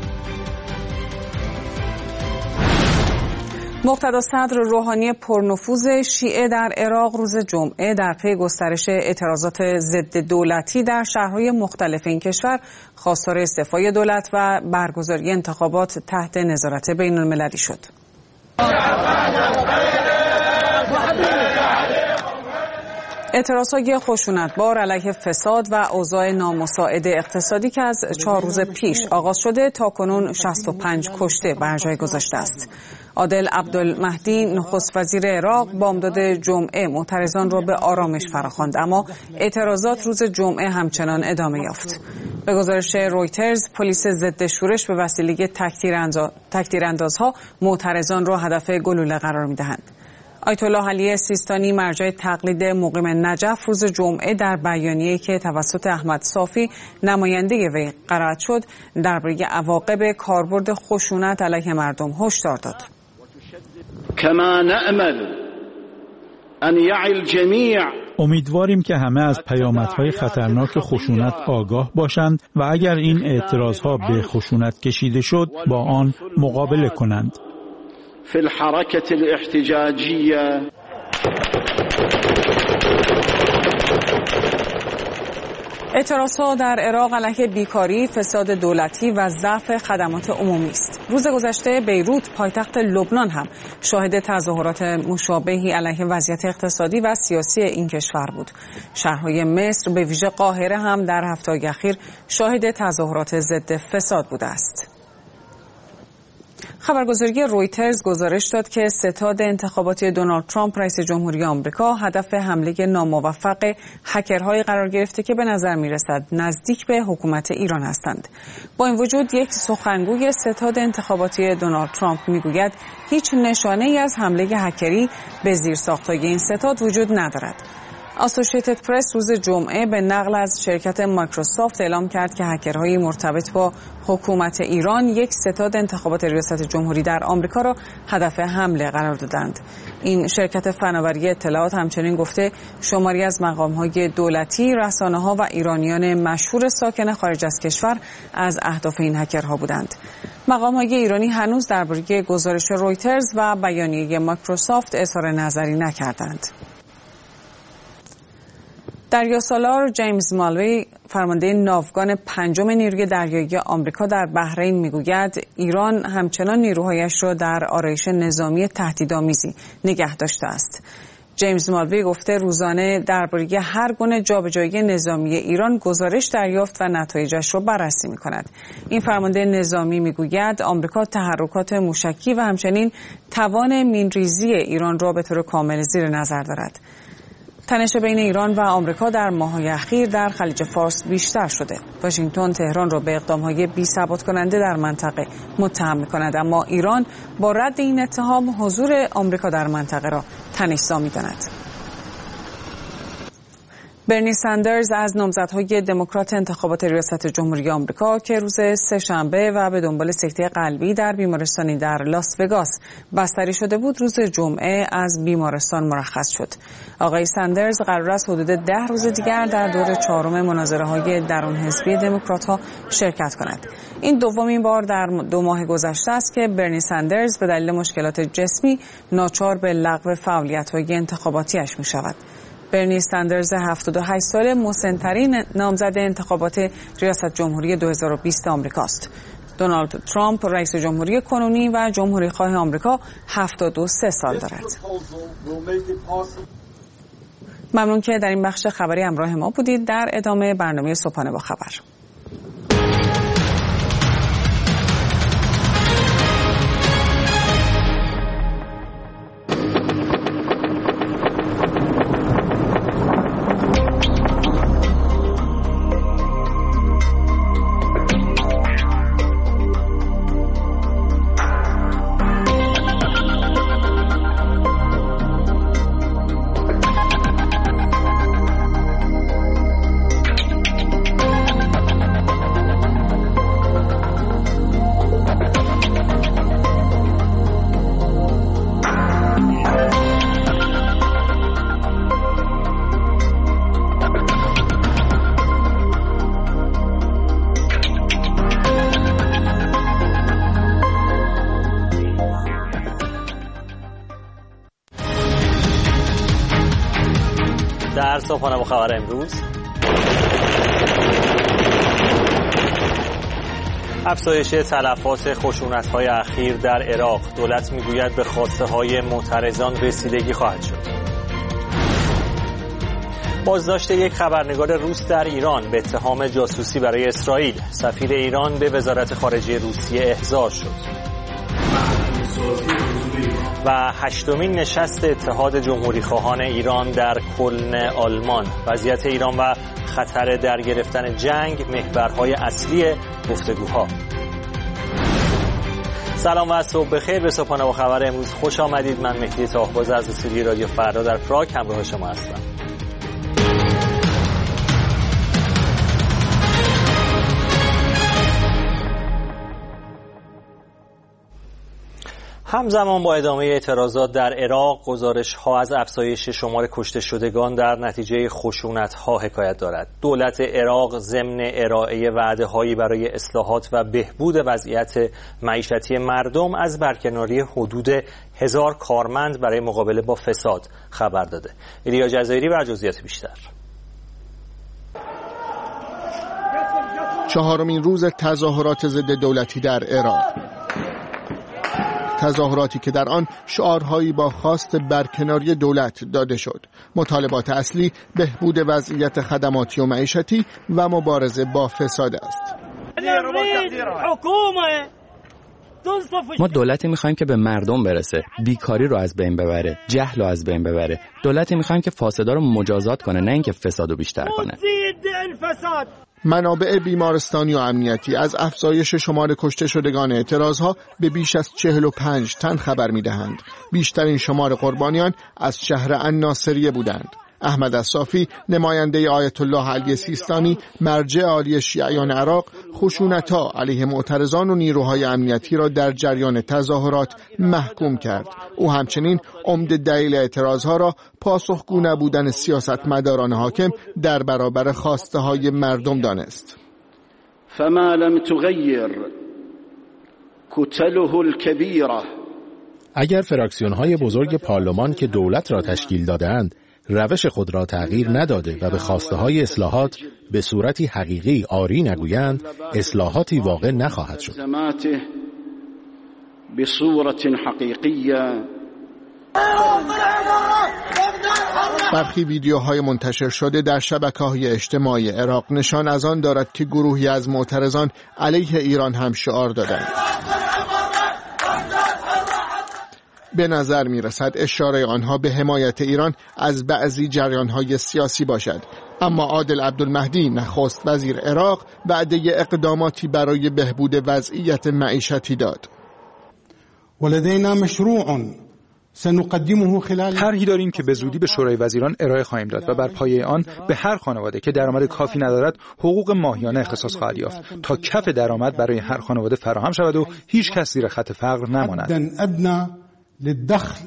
مقتدا صدر روحانی پرنفوذ شیعه در عراق روز جمعه در پی گسترش اعتراضات ضد دولتی در شهرهای مختلف این کشور خواستار استعفای دولت و برگزاری انتخابات تحت نظارت بین المللی شد. اعتراضهای خشونتبار علیه فساد و اوضاع نامساعد اقتصادی که از 4 روز پیش آغاز شده تاکنون 65 کشته بر جای گذاشته است. عادل عبدالمهدی نخست وزیر عراق بامداد جمعه معترضان را به آرامش فراخواند، اما اعتراضات روز جمعه همچنان ادامه یافت. به گزارش رویترز پلیس ضد شورش به وسیله تکتیراندازها معترضان را هدف گلوله قرار می‌دهند. آیت الله علی سیستانی مرجع تقلید مقیم نجف روز جمعه در بیانیه‌ای که توسط احمد صافی نماینده وی قرائت شد درباره عواقب کاربرد خشونت علیه مردم هشدار داد. کما نأمل ان یعی الجمیع، امیدواریم که همه از پیامدهای خطرناک خشونت آگاه باشند و اگر این اعتراضها به خشونت کشیده شد با آن مقابله کنند. في الحركة الاحتجاجية. اعتراضها در عراق علیه بیکاری، فساد دولتی و ضعف خدمات عمومی است. روز گذشته بیروت، پایتخت لبنان هم شاهد تظاهرات مشابهی علیه وضعیت اقتصادی و سیاسی این کشور بود. شهرهای مصر به ویژه قاهره هم در هفته‌های اخیر شاهد تظاهرات ضد فساد بوده است. خبرگزاری رویترز گزارش داد که ستاد انتخاباتی دونالد ترامپ رئیس جمهوری آمریکا هدف حمله ناموفق هکرهایی قرار گرفته که به نظر می‌رسد نزدیک به حکومت ایران هستند. با این وجود یک سخنگوی ستاد انتخاباتی دونالد ترامپ میگوید هیچ نشانه‌ای از حمله هکری به زیرساخت‌های این ستاد وجود ندارد. اسوسییتد پرس روز جمعه به نقل از شرکت مایکروسافت اعلام کرد که هکرهای مرتبط با حکومت ایران یک ستاد انتخابات ریاست جمهوری در آمریکا را هدف حمله قرار دادند. این شرکت فناوری اطلاعات همچنین گفته شماری از مقام‌های دولتی، رسانه‌ها و ایرانیان مشهور ساکن خارج از کشور از اهداف این هکرها بودند. مقام‌های ایرانی هنوز درباره گزارش رویترز و بیانیه مایکروسافت اظهار نظری نکردند. دریاسالار جیمز مالوی فرمانده ناوگان پنجم نیروی دریایی آمریکا در بحرین میگوید ایران همچنان نیروهایش را در آرایش نظامی تهدیدآمیزی نگه داشته است. جیمز مالوی گفته روزانه درباره هر گونه جابجایی نظامی ایران گزارش دریافت و نتایجش را بررسی می‌کند. این فرمانده نظامی میگوید آمریکا تحرکات موشکی و همچنین توان مینریزی ایران را به طور کامل زیر نظر دارد. تنش بین ایران و آمریکا در ماه‌های اخیر در خلیج فارس بیشتر شده. واشنگتن تهران را به اقدام‌های بی‌ثبات کننده در منطقه متهم می‌کند، اما ایران با رد این اتهام حضور آمریکا در منطقه را تنش‌زا می‌داند. برنی ساندرز از نامزدهای دموکرات انتخابات ریاست جمهوری آمریکا که روز سه‌شنبه و به دنبال سکته قلبی در بیمارستانی در لاس وگاس بستری شده بود، روز جمعه از بیمارستان مرخص شد. آقای ساندرز قرار است حدود 10 روز دیگر در دور چهارم مناظره‌های درون حزبی دموکرات‌ها شرکت کند. این دومین بار در 2 ماه گذشته است که برنی ساندرز به دلیل مشکلات جسمی ناچار به لغو فعالیت‌های انتخاباتیش می‌شود. برنی ساندرز 78 ساله مسن‌ترین نامزد انتخابات ریاست جمهوری 2020 آمریکاست. دونالد ترامپ رئیس جمهوری کنونی و جمهوری‌خواه آمریکا 73 سال دارد. ممنون که در این بخش خبری همراه ما بودید. در ادامه برنامه صبحانه با خبر. در صبحانه با خبر امروز، افزایش تلفات خشونت‌های اخیر در عراق. دولت میگوید به خواسته‌های معترضان رسیدگی خواهد شد. بازداشت یک خبرنگار روس در ایران به اتهام جاسوسی برای اسرائیل. سفیر ایران به وزارت خارجه روسیه احضار شد. و 8مین نشست اتحاد جمهوریخواهان ایران در کلن آلمان. وضعیت ایران و خطر در گرفتن جنگ محورهای اصلی گفتگوها. سلام و صبح بخیر. به صبحانه با خبر امروز خوش آمدید. من مهدی طاهباز از استودیوی رادیو فردا در پراگ همراه شما هستم. همزمان با ادامه اعتراضات در عراق، گزارش‌ها از افزایش شمار کشته شدگان در نتیجه خشونت‌ها حکایت دارد. دولت عراق ضمن ارائه وعده‌هایی برای اصلاحات و بهبود وضعیت معیشتی مردم از برکناری حدود 1000 کارمند برای مقابله با فساد خبر داده. ایلیا جزایری و جزئیات بیشتر. چهارمین روز تظاهرات ضد دولتی در عراق. تظاهراتی که در آن شعارهایی با خواست برکناری دولت داده شد. مطالبات اصلی بهبود وضعیت خدماتی و معیشتی و مبارزه با فساد است. ما دولتی میخوایم که به مردم برسه، بیکاری رو از بین ببره، جهل رو از بین ببره. دولتی میخوایم که فاسدا رو مجازات کنه، نه اینکه فسادو بیشتر کنه. منابع بیمارستانی و امنیتی از افزایش شمار کشته شدگان اعتراضها به بیش از 45 تن خبر می‌دهند. بیشترین شمار قربانیان از شهر الناصریه بودند. احمد الصافی، نماینده آیت الله علی سیستانی، مرجع عالی شیعیان عراق، خشونت‌ها علیه معترضان و نیروهای امنیتی را در جریان تظاهرات محکوم کرد. او همچنین عمده دلیل اعتراضها را پاسخگو نبودن سیاستمداران حاکم در برابر خواسته‌های مردم دانست. فما لم تغیر کتله الكبیره. اگر فراکسیون‌های بزرگ پارلمان که دولت را تشکیل داده‌اند روش خود را تغییر نداده و به خواسته‌های اصلاحات به صورتی حقیقی آری نگویند، اصلاحاتی واقع نخواهد شد. به صورت حقیقیه. برخی ویدیوهای منتشر شده در شبکه‌های اجتماعی عراق نشان از آن دارد که گروهی از معترضان علیه ایران هم شعار دادند. به نظر می رسد اشاره آنها به حمایت ایران از بعضی جریان‌های سیاسی باشد. اما عادل عبدالمهدی نخست وزیر عراق وعده اقداماتی برای بهبود وضعیت معیشتی داد. ولدینا مشروع سنقدمه خلال. طرحی داریم که به زودی به شورای وزیران ارائه خواهیم داد و بر پایه آن به هر خانواده که درآمد کافی ندارد حقوق ماهیانه اختصاص خواهد یافت تا کف درآمد برای هر خانواده فراهم شود و هیچ کس زیر خط فقر نماند. للدخل.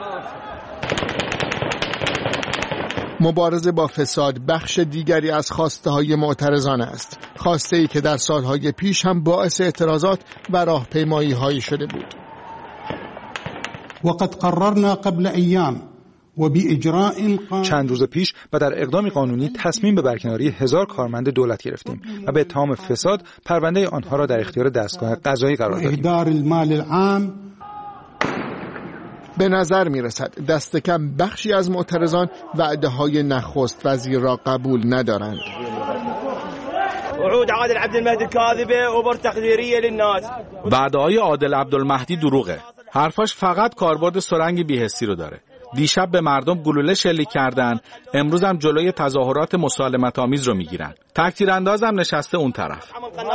مبارزه با فساد بخش دیگری از خواسته‌های معترضان است. خواسته‌ای که در سالهای پیش هم باعث اعتراضات و راهپیمایی‌هایی شده بود. وقد قررنا قبل ایام و باجراء چند روز پیش و در اقدامی قانونی تصمیم به برکناری 1000 کارمند دولت گرفتیم و به اتهام فساد پرونده آنها را در اختیار دستگاه قضایی قرار دادیم. اهدار المال العام. به نظر می رسد دست کم بخشی از معترضان وعده‌های نخست وزیر را قبول ندارند. وعود عادل عبدالمهدی کاذبه و بر تقدیریه للناس. وعده‌های عادل عبدالمهدی دروغه. حرفاش فقط کاربرد سرنگ بی‌حسی رو داره. دیشب به مردم گلوله شلیک کردن، امروز هم جلوی تظاهرات مسالمت‌آمیز رو میگیرن. تکتیراندازم نشسته اون طرف.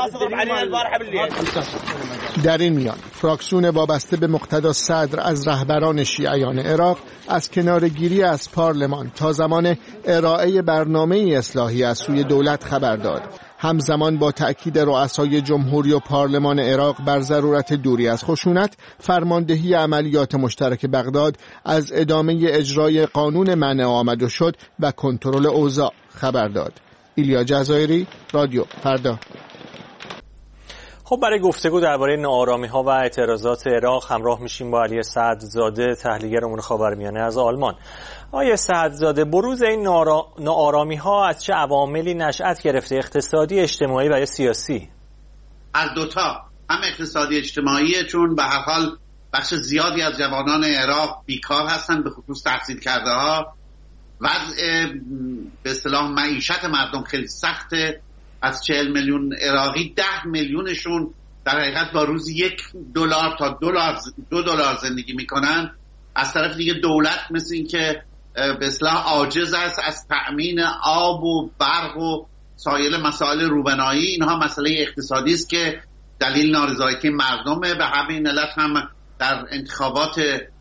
در این میان فراکسیون وابسته به مقتدا صدر از رهبران شیعیان عراق از کنارگیری از پارلمان تا زمان ارائه برنامه اصلاحی از سوی دولت خبر داد. همزمان با تأکید رؤسای جمهوری و پارلمان عراق بر ضرورت دوری از خشونت، فرماندهی عملیات مشترک بغداد از ادامه اجرای قانون منع آمد و شد و کنترل اوضاع خبر داد. ایلیا جزایری، رادیو فردا. خب برای گفتگو درباره ناآرامی‌ها و اعتراضات عراق همراه میشیم با علی سعدزاده، تحلیلگر امور خاورمیانه از آلمان. آقای سعدزاده، بروز این ناآرامی ها از چه عواملی نشأت گرفته؟ اقتصادی، اجتماعی و یا سیاسی؟ از دوتا، هم اقتصادی اجتماعی، چون به هر حال بخش زیادی از جوانان عراق بیکار هستند، به خصوص تحصیل کرده ها. وضع به اصطلاح معیشت مردم خیلی سخته. از 40 میلیون عراقی 10 میلیونشون در حقیقت با روز $1 تا $2 زندگی میکنن. از طرف دیگه دولت مثل این که به اصطلاح عاجز است از تأمین آب و برق و سایر مسائل روبنایی. اینها مسئله اقتصادی است که دلیل نارضایتی مردمه. به همین علت هم در انتخابات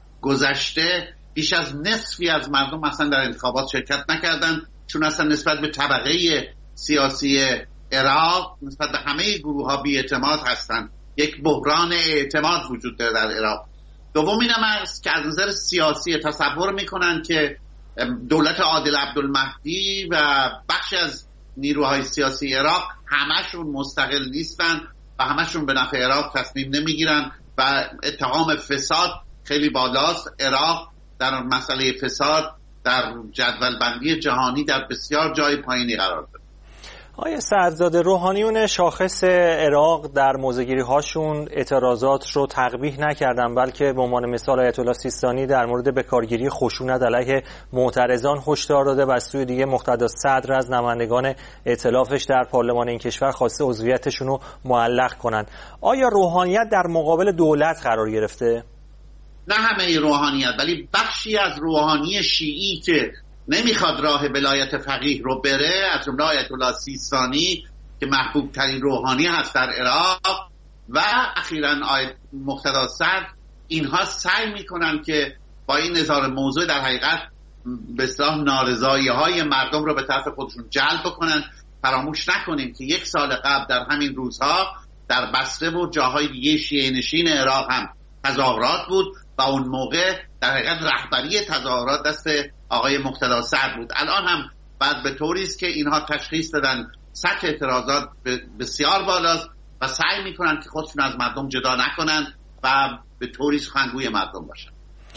گذشته بیش از نصفی از مردم اصلا در انتخابات شرکت نکردن، چون اصلا نسبت به طبقه سیاسی عراق، نسبت به همه گروه ها بی‌اعتماد هستند. یک بحران اعتماد وجود داره در عراق. دوم اینم است که از نظر سیاسی تصور میکنن که دولت عادل عبدالمهدی و بخش از نیروهای سیاسی عراق همشون مستقل نیستن و همشون به نفع عراق تصمیم نمیگیرن و اتهام فساد خیلی بالاست. عراق در مسئله فساد در جدول بندی جهانی در بسیار جای پایینی قرار داره. آقای سعدزاده، روحانیون شاخص عراق در موضع‌گیری هاشون اعتراضات رو تقبیح نکردن، بلکه به عنوان مثال آیت الله سیستانی در مورد بکارگیری خشونت علیه معترضان هشدار داده و از سوی دیگه مقتدا صدر از نمایندگان ائتلافش در پارلمان این کشور خواسته عضویتشون رو معلق کنن. آیا روحانیت در مقابل دولت قرار گرفته؟ نه همه روحانیت، ولی بخشی از روحانی شیعی که نمیخواد راه ولایت فقیه رو بره، از جمله آیت الله سیستانی که محبوب ترین روحانی هست در عراق و اخیراً آیت مقتدا صدر، اینها سعی میکنن که با این اظهار موضوع در حقیقت به اصطلاح نارضایی های مردم رو به طرف خودشون جلب بکنن. فراموش نکنیم که 1 سال قبل در همین روزها در بصره و جاهای دیگه شیعه نشین عراق هم تظاهرات بود و اون موقع در حقیقت رهبری تظاهرات دست آقای مقتدا صدر بود. الان هم بعد به طوری است که اینها تشخیص دادن سطح اعتراضات بسیار بالاست و سعی میکنن که خودشون از مردم جدا نکنن و به طوری سخنگوی مردم باشن.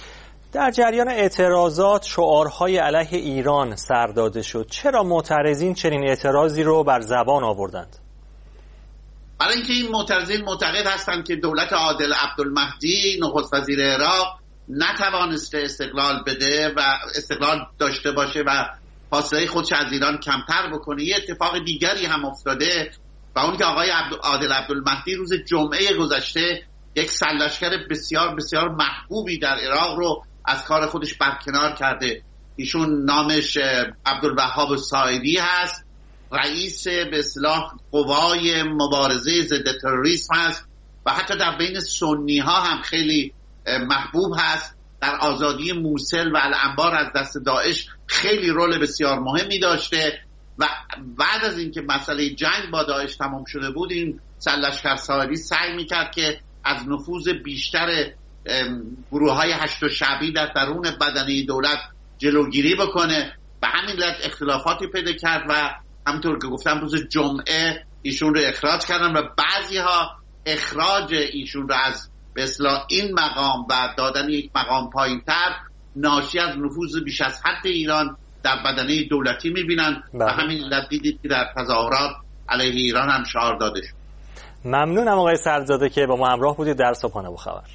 در جریان اعتراضات شعارهای علیه ایران سر داده شد. چرا معترضین چنین اعتراضی رو بر زبان آوردند؟ برای اینکه این معترضین معتقد هستند که دولت عادل عبدالمهدی نخست وزیر عراق نتوانسته استقلال بده و استقلال داشته باشه و فاصله خودش از ایران کمتر بکنه. یه اتفاق دیگری هم افتاده و اون که آقای عادل عبدالمهدی روز جمعه گذشته یک سرلشکر بسیار بسیار محبوبی در عراق رو از کار خودش برکنار کرده. ایشون نامش عبدالوهاب الساعدی هست، رئیس به اصطلاح قوای مبارزه ضد تروریسم هست و حتی در بین سنی ها هم خیلی محبوب هست. در آزادی موصل و الانبار از دست داعش خیلی رول بسیار مهمی داشته و بعد از اینکه مسئله جنگ با داعش تمام شده بود، این سرلشکر ساعدی سعی میکرد که از نفوذ بیشتر گروه های هشت شعبی در درون بدنه دولت جلوگیری بکنه. به همین علت اختلافاتی پیدا کرد و همونطور که گفتم روز جمعه ایشون رو اخراج کردن و بعضی ها اخراج ایشون رو از به اصطلاح این مقام و دادن یک مقام پایین‌تر ناشی از نفوذ بیش از حد ایران در بدنه دولتی می‌بینن و همین علت دیدید که در تظاهرات علیه ایران هم شعار داده شد. ممنونم آقای سعدزاده که با ما همراه بودید در صبحانه با خبر.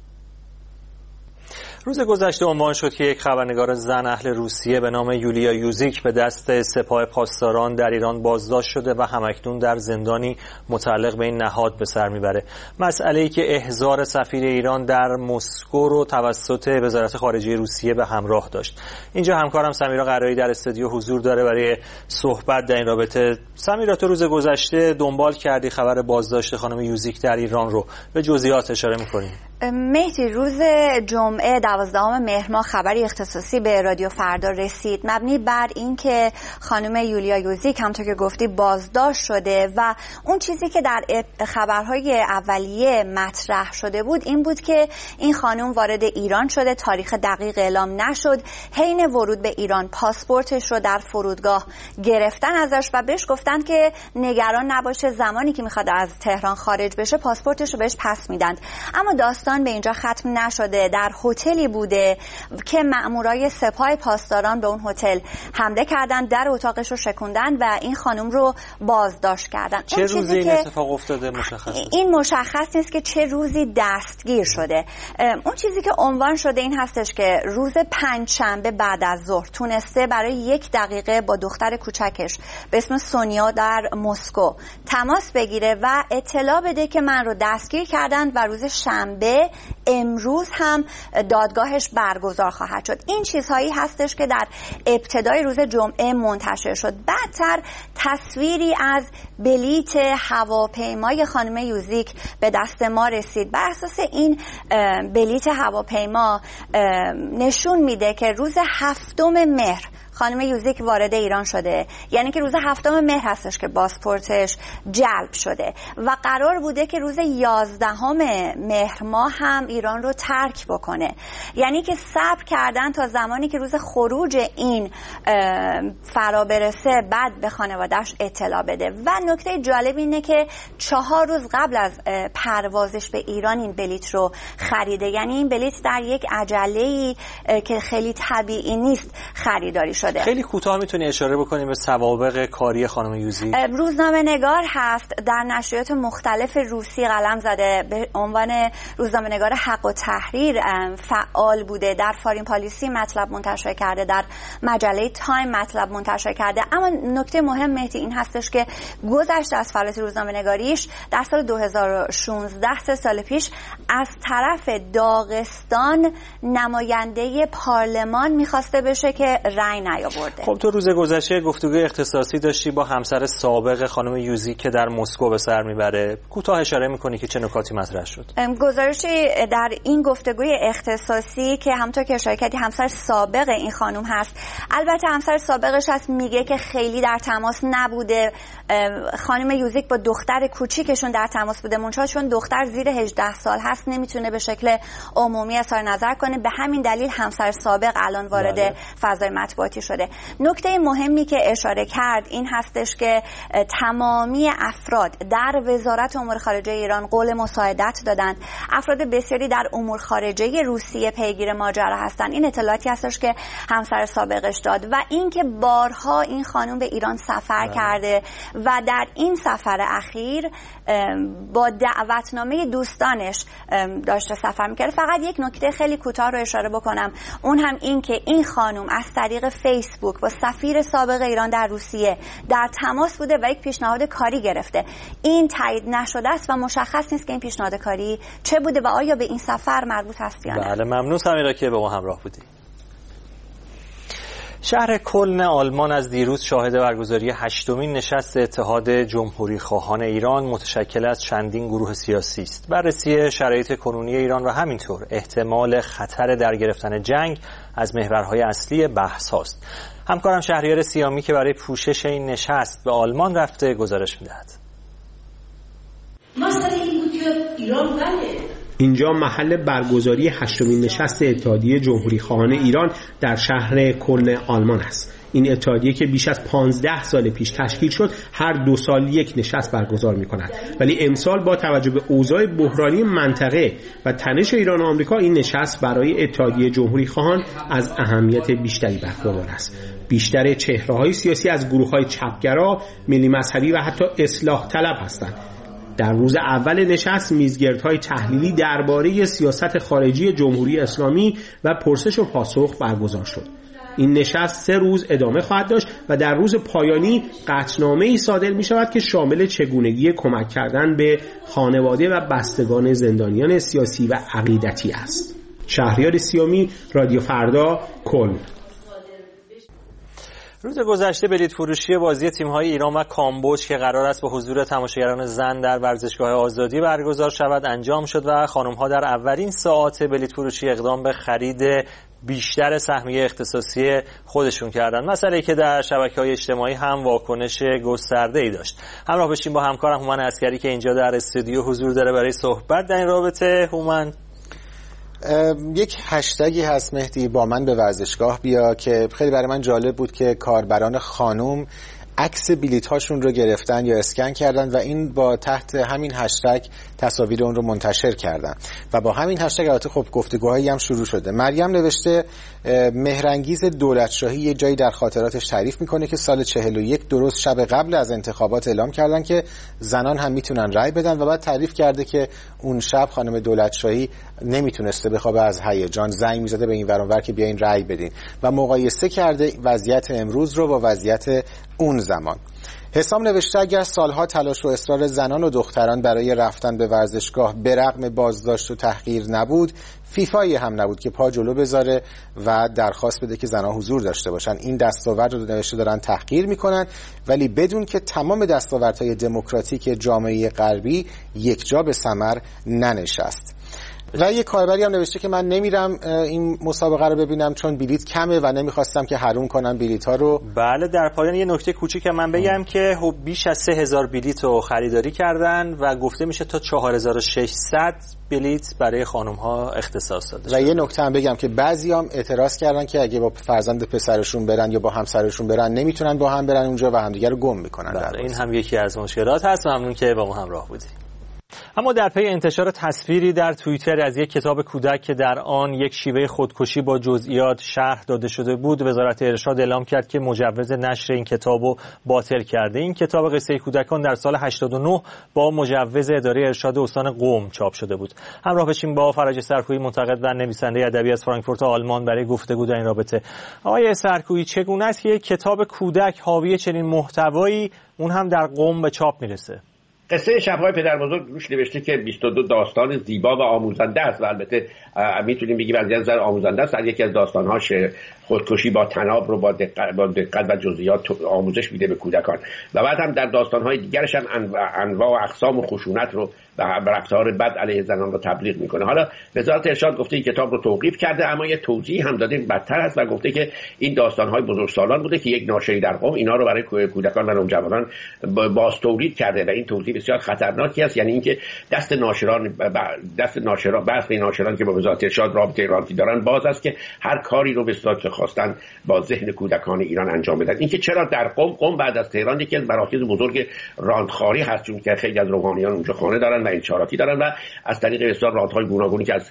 روز گذشته عنوان شد که یک خبرنگار زن اهل روسیه به نام یولیا یوزیک به دست سپاه پاسداران در ایران بازداشت شده و همکنون در زندانی متعلق به این نهاد به سر میبره. مسئله‌ای که احضار سفیر ایران در مسکو رو توسط وزارت خارجه روسیه به همراه داشت. اینجا همکارم سمیرا قرایی در استودیو حضور داره برای صحبت در این رابطه. سمیرا، تو روز گذشته دنبال کردی خبر بازداشت خانم یوزیک در ایران رو، به جزئیات اشاره می‌کنی؟ مهدی، روز جمعه 12 مهر ماه خبری اختصاصی به رادیو فردا رسید مبنی بر اینکه خانم یولیا یوزیک همونطور که گفتی بازداشت شده و اون چیزی که در خبرهای اولیه مطرح شده بود این بود که این خانم وارد ایران شده، تاریخ دقیق اعلام نشد، حین ورود به ایران پاسپورتش رو در فرودگاه گرفتن ازش و بهش گفتن که نگران نباشه، زمانی که میخواد از تهران خارج بشه پاسپورتش رو بهش پس میدن. اما داستان داستان به اینجا ختم نشده. در هتلی بوده که مأمورای سپاه پاسداران به اون هتل حمله کردن، در اتاقش رو شکوندن و این خانم رو بازداشت کردن. چه روزی این اتفاق افتاده مشخص نیست؟ این مشخص نیست که چه روزی دستگیر شده. اون چیزی که عنوان شده این هستش که روز پنجشنبه بعد از ظهر تونسته برای 1 دقیقه با دختر کوچکش به اسم سونیا در مسکو تماس بگیره و اطلاع بده که من رو دستگیر کردن و روز شنبه امروز هم دادگاهش برگزار خواهد شد. این چیزهایی هستش که در ابتدای روز جمعه منتشر شد. بعدتر تصویری از بلیت هواپیمای خانم یوزیک به دست ما رسید. بر اساس این بلیت هواپیما نشون میده که روز 7 مهر خانم یوزیک وارد ایران شده، یعنی که روز 7 مهر هستش که پاسپورتش جلب شده و قرار بوده که روز 11 مهر ماه هم ایران رو ترک بکنه، یعنی که صبر کردن تا زمانی که روز خروج این فرا برسه بعد به خانواده‌اش اطلاع بده. و نکته جالب اینه که 4 روز قبل از پروازش به ایران این بلیت رو خریده، یعنی این بلیت در یک عجله‌ای که خیلی طبیعی نیست خریداری شده. خیلی کوتاه میتونی اشاره بکنیم به سوابق کاری خانم یوزیک؟ روزنامه‌نگار هست، در نشریات مختلف روسی قلم زده، به عنوان روزنامه‌نگار حق و تحریر فعال بوده، در فارین پالیسی مطلب منتشر کرده، در مجله تایم مطلب منتشر کرده. اما نکته مهم مهدی این هستش که گذشته از فعالیت روزنامه‌نگاریش در سال 2016 3 سال پیش از طرف داغستان نماینده پارلمان می‌خواسته بشه که رأی نیاورده. خب تو روز گذشته گفتگوی اختصاصی داشتی با همسر سابق خانم یوزیک که در مسکو به سر میبره. کوتاه اشاره میکنی که چه نکاتی مطرح شد؟ گزارشی در این گفتگوی اختصاصی که همونطور که اشاره کردی همسر سابق این خانم هست، البته همسر سابقش هست میگه که خیلی در تماس نبوده. خانم یوزیک با دختر کوچیکشون در تماس بوده، منتها چون دختر زیر 18 سال هست نمیتونه به شکل عمومی اظهار نظر کنه، به همین دلیل همسر سابق الان وارد فضای مطبوعاتی شده. نکته مهمی که اشاره کرد این هستش که تمامی افراد در وزارت امور خارجه ایران قول مساعدت دادند. افراد بسیاری در امور خارجه روسیه پیگیر ماجرا هستند. این اطلاعاتی هستش که همسر سابقش داد و اینکه بارها این خانم به ایران سفر کرده و در این سفر اخیر با دعوتنامه دوستانش داشته سفر می‌کرده. فقط یک نکته خیلی کوتاه رو اشاره بکنم، اون هم این که این خانم از طریق فیسبوک با سفیر سابق ایران در روسیه در تماس بوده و یک پیشنهاد کاری گرفته. این تایید نشده است و مشخص نیست که این پیشنهاد کاری چه بوده و آیا به این سفر مربوط است یا نه. بله، ممنون سمیرا که با ما همراه بودی. شهر کلن آلمان از دیروز شاهد برگزاری 8مین نشست اتحاد جمهوری خواهان ایران متشکل از چندین گروه سیاسی است. بررسی شرایط کنونی ایران و همینطور احتمال خطر در گرفتن جنگ از محورهای اصلی بحث هاست. همکارم شهریار سیامی که برای پوشش این نشست به آلمان رفته گزارش می‌دهد. مسئله این بود که ایران اینجا محل برگزاری 8مین نشست اتحادیه جمهوری خواهان ایران در شهر کلن آلمان است. این اتحادیه که بیش از 15 سال پیش تشکیل شد هر 2 سال یک نشست برگزار می‌کند، ولی امسال با توجه به اوضاع بحرانی منطقه و تنش ایران و آمریکا این نشست برای اتحادیه جمهوری خواهان از اهمیت بیشتری برخوردار است. بیشتر چهره‌های سیاسی از گروه‌های چپگرا، ملی مذهبی و حتی اصلاح طلب هستند. در روز اول نشست میزگردهای تحلیلی درباره سیاست خارجی جمهوری اسلامی و پرسش و پاسخ برگزار شد. این نشست 3 روز ادامه خواهد داشت و در روز پایانی قطعنامه‌ای صادر می شود که شامل چگونگی کمک کردن به خانواده و بستگان زندانیان سیاسی و عقیدتی است. شهریار سیامی، رادیو فردا، کلن. روز گذشته بلیط فروشی بازی تیم‌های ایران و کامبوج که قرار است با حضور تماشاگران زن در ورزشگاه آزادی برگزار شود انجام شد و خانم‌ها در اولین ساعات بلیط فروشی اقدام به خرید بیشتر سهمیه اختصاصی خودشون کردند. مسئله‌ای که در شبکه‌های اجتماعی هم واکنش گسترده‌ای داشت. همراه بشیم با همکارم هومن عسکری که اینجا در استودیو حضور داره برای صحبت در این رابطه. هومن، یک هشتگی هست مهدی با من به ورزشگاه بیا که خیلی برای من جالب بود که کاربران خانوم عکس بلیط هاشون رو گرفتن یا اسکن کردن و این با تحت همین هشتگ تصاویر اون رو منتشر کردن و با همین هشتگ البته خب گفتگوهایی هم شروع شده. مریم نوشته مهرانگیز دولتشاهی یه جایی در خاطراتش تعریف میکنه که سال 41 درست شب قبل از انتخابات اعلام کردن که زنان هم میتونن رأی بدن و بعد تعریف کرده که اون شب خانم دولتشاهی نمیتونسته بخوابه از هیجان، زنگ میزده به این ور اون ور که بیاین رأی بدین و مقایسه کرده وضعیت امروز رو با وضعیت اون زمان. حسام نوشته اگر سالها تلاش و اصرار زنان و دختران برای رفتن به ورزشگاه به رغم بازداشت و تحقیر نبود، فیفایی هم نبود که پا جلو بذاره و درخواست بده که زنان حضور داشته باشن. این دستاورد رو نوشته دارن تحقیر میکنن ولی بدون که تمام دستاوردهای دموکراتیک جامعه غربی یک جا به ثمر ننشست. و یه کاربری هم نوشته که من نمیرم این مسابقه رو ببینم چون بلیت کمه و نمیخواستم که حروم کنم بلیت ها رو. بله، در پایان یه نکته کوچیک من بگم که بیش از 3000 بلیت رو خریداری کردن و گفته میشه تا 4600 بلیت برای خانم ها اختصاص داده شده. و یه نکته هم بگم که بعضیام اعتراض کردن که اگه با فرزند پسرشون برن یا با همسرشون برن نمیتونن با هم برن اونجا و همدیگه رو گم میکنن. بله، این هم یکی از مشکلات هست. ممنون که با ما همراه بودید. اما در پی انتشار تصویری در توییتر از یک کتاب کودک که در آن یک شیوه خودکشی با جزئیات شرح داده شده بود، وزارت ارشاد اعلام کرد که مجوز نشر این کتاب رو باطل کرده. این کتاب قصه کودکان در سال 89 با مجوز اداره ارشاد استان قم چاپ شده بود. همراه بشیم با فرج سرکویی، منتقد و نویسنده ادبی از فرانکفورت آلمان، برای گفتگو در این رابطه. آقای سرکویی، چگونه است که یک کتاب کودک حاوی چنین محتوایی اون هم در قم به چاپ میرسه؟ قصه شب‌های پدربزرگ روش نوشته که 22 داستان زیبا و آموزنده است و البته میتونیم بگیم از نظر آموزنده است. یکی از داستان‌هاش خودکشی با تناب رو با دقت و جزئیات آموزش میده به کودکان و بعد هم در داستان‌های دیگرش هم انواع و اقسام و خشونت رو و رفتار بد علیه زنان رو تبلیغ میکنه. حالا وزارت ارشاد گفته این کتاب رو توقیف کرده، اما یه توضیح هم داده بدتر است و گفته که این داستان‌های بزرگسالان بوده که یک ناشری در قم اینا رو برای کودکان و نوجوانان باز تولید کرده و این توضیح بسیار خطرناکی است. یعنی اینکه دست ناشران برخی ناشران که با وزارت ارشاد رابطه رانتی دارن باز است که هر کاری رو به صورت خواستن با ذهن کودکان ایران انجام بدن. اینکه چرا در قم بعد از تهران یکی از مراکز بزرگ راندخواری هست، چون که خیلی از روحانیان اونجا خانه دارن و انشاراتی دارن و از طریق بسیار راندهای گوناگونی که از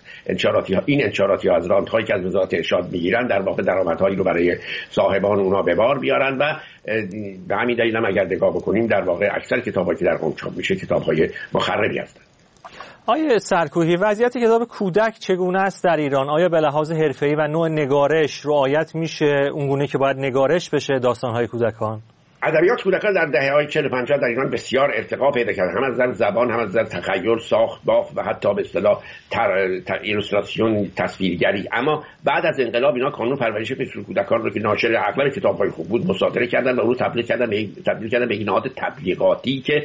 انشاراتی ها از راندهایی که از وزارت ارشاد میگیرن در واقع درآمدهایی رو برای صاحبان اونها به بار بیارن و به همین دلیل هم اگر نگاه بکنیم در واقع اکثر کتابایی که در قم چاپ میشه کتاب‌های مخربی هستند. آیا سرکوهی، وضعیت کتاب کودک چگونه است در ایران؟ آیا به لحاظ حرفه‌ای و نوع نگارش رعایت میشه اونگونه که باید نگارش بشه داستان‌های کودکان؟ ادبیات کودکان در دهه‌های 40 و 50 در ایران بسیار ارتقا پیدا کرد، هم از نظر زبان، هم از نظر تخیل، ساخت، بافت و حتی به اصطلاح ایلوستراسیون، تصویرگری. اما بعد از انقلاب اینا قانون پرورش کودکان رو که ناشر اغلب کتاب‌های خوب بود مصادره کردن و اون رو تبدیل کردن به نهاد تبلیغاتی که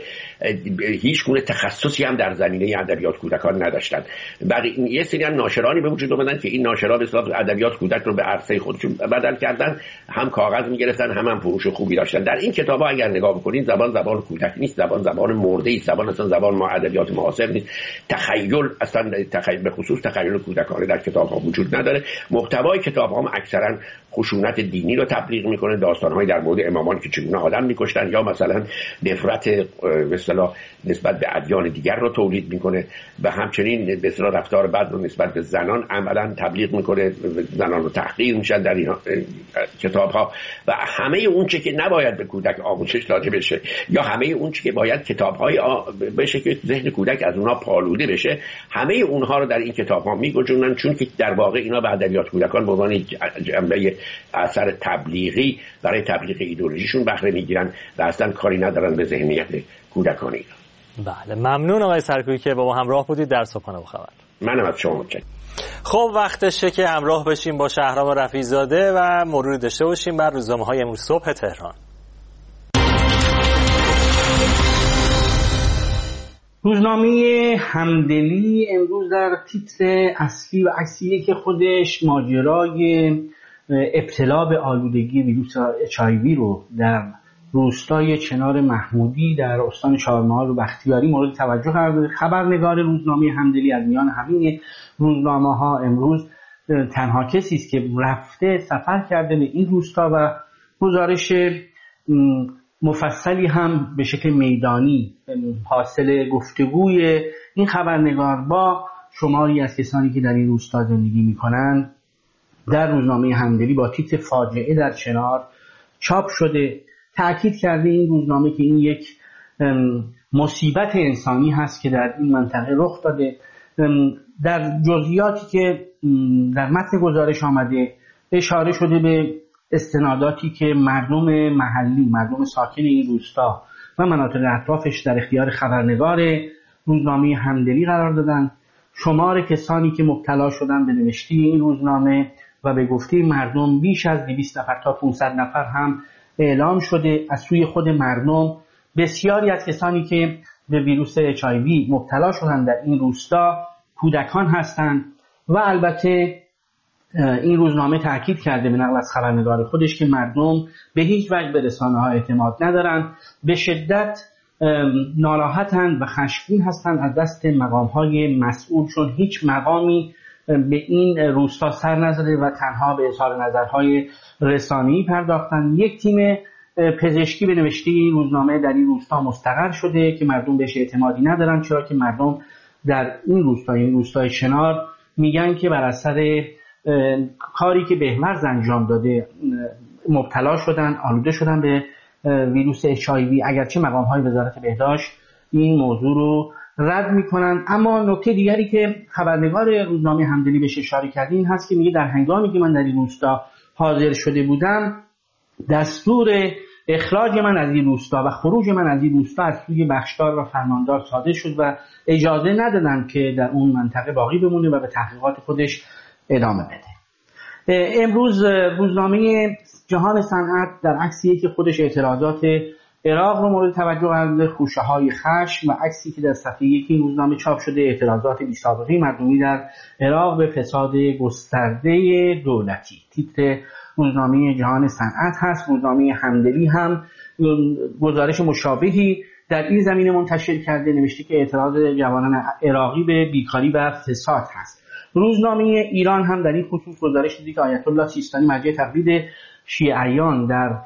هیچ گونه تخصصی هم در زمینه ادبیات کودکان نداشتن. برای یه سری ناشرانی به وجود اومدن که این ناشرا به اصطلاح ادبیات کودک رو به عرصه خودشون بدل کردن، هم کاغذ می‌گرفتن هم فروش خوبی داشتن. در این کتابا اگر نگاه بکنید زبان کودک نیست، زبان مرده است، زبان ما ادبیات معاصر نیست. تخیل اصلا به خصوص تخیل کودکانه در کتاب‌ها وجود نداره. محتوای کتاب‌ها هم اکثرا خشونت دینی رو تبلیغ میکنه، داستان‌های در مورد امامان که چگونه آدم می‌کشتن یا مثلا نفرت به اصطلاح نسبت به ادیان دیگر رو تولید میکنه و همچنین به اصطلاح رفتار بد رو نسبت به زنان عملاً تبلیغ میکنه، زنان رو تحقیر میشن در این کتاب‌ها و همه اون چه که نباید به کودک آموزش داده بشه یا همه اون چه که باید کتاب‌های بشه که ذهن کودک از اونها پالوده بشه، همه اونها رو در این کتاب‌ها میگنجونن، چون که در واقع اینا به ادبیات کودکان به عنوان جنبه اثر تبلیغی برای تبلیغ ایدئولوژیشون بهره میگیرن و اصلا کاری ندارن به ذهنیت کودکان ایران. بله، ممنون آقای سرکویی که با ما همراه بودید در صبحانه خبر. منم از شما متشکرم. خب وقتشه که همراه بشیم با شهرام رفیع‌زاده و مرور داشته باشیم بر روزنامه‌های امروز صبح تهران. روزنامه همدلی امروز در تیتر اصلی و عکسی که خودش ماجرای ابتلا به آلودگی ویروس HIV رو در روستای چنار محمودی در استان چهارمحال و بختیاری مورد توجه قرار. خبرنگار روزنامه همدلی از میان همین روزنامه‌ها امروز تنها کسی است که رفته سفر کرده به این روستا و گزارش مفصلی هم به شکل میدانی حاصل گفتگوی این خبرنگار با شماری از کسانی که در این روستا زندگی میکنن در روزنامه همدلی با تیتر فاجعه در چنار چاپ شده. تأکید کرده این روزنامه که این یک مصیبت انسانی هست که در این منطقه رخ داده. در جزئیاتی که در متن گزارش آمده اشاره شده به استناداتی که مردم محلی، مردم ساکن این روستا و مناطق اطرافش در اختیار خبرنگار روزنامه همدلی قرار دادن. شمار کسانی که مبتلا شدن به نوشته این روزنامه و به گفته مردم بیش از 200 نفر تا 500 نفر هم اعلام شده. از سوی خود مردم بسیاری از کسانی که به ویروس HIV مبتلا شدن در این روستا کودکان هستند و البته این روزنامه تاکید کرده به نقل از خبرنگار خودش که مردم به هیچ وجه به رسانه‌ها اعتماد ندارند، به شدت ناراحتند و خشمگین هستند از دست مقام‌های مسئول، چون هیچ مقامی به این روستا سر نزده و تنها به اظهار نظرهای رسانه‌ای پرداختند. یک تیم پزشکی به نوشته این روزنامه در این روستا مستقر شده که مردم بهش اعتمادی ندارن، چرا که مردم در این روستا، این روستای شنار، میگن که بر اثر کاری که بهمرز انجام داده مبتلا شدن، آلوده شدن به ویروس HIV، اگرچه مقام‌های وزارت بهداشت این موضوع رو رد میکنن. اما نکته دیگری که خبرنگار روزنامه همدلی بهش اشاره کرده این هست که میگه در هنگامی که من در این روستا حاضر شده بودم، دستور اخراج من از این روستا و خروج من از این روستا از سوی بخشدار و فرماندار صادر شد و اجازه ندادن که در اون منطقه باقی بمونه و به تحقیقات خودش ادامه بده. امروز روزنامه جهان صنعت در عکسی که خودش اعتراضات عراق رو مورد توجه قرار داده، خوشه‌های خشم، و عکسی که در صفحه یکی روزنامه چاپ شده اعتراضات بی‌سابقه مردمی در عراق به فساد گسترده دولتی. تیتر روزنامه جهان صنعت هست. روزنامه همدلی هم گزارش مشابهی در این زمینه منتشر کرده، نوشته که اعتراض جوانان عراقی به بیکاری و فساد هست. روزنامه ایران هم در این خصوص گزارش دیده که آیت الله سیستانی مرجع تقلید شیعیان در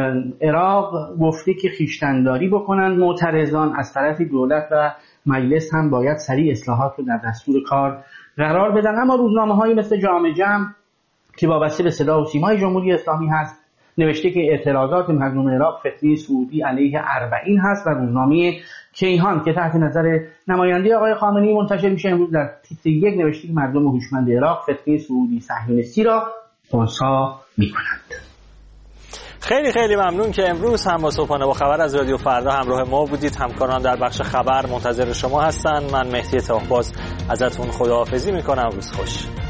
عراق گفته که خویشتن‌داری بکنن معترضان، از طرف دولت و مجلس هم باید سریع اصلاحات رو در دستور کار قرار بدن. اما روزنامه‌هایی مثل جامعه جمع که وابسته به صدا و سیمای جمهوری اسلامی هست نوشته که اعتراضات مردم عراق فتنه سعودی علیه 40 هست، و روزنامه کیهان که تحت نظر نماینده آقای خامنه‌ای منتشر میشه امروز در تیتر 1 نوشته که مردم هوشمند عراق فتنه سعودی صهیونیستی را خنثی می‌کنند. خیلی خیلی ممنون که امروز هم با صبحانه با خبر از رادیو فردا همراه ما بودید. همکاران در بخش خبر منتظر شما هستن. من مهدی اتفاقباز ازتون خداحافظی میکنم. روز خوش.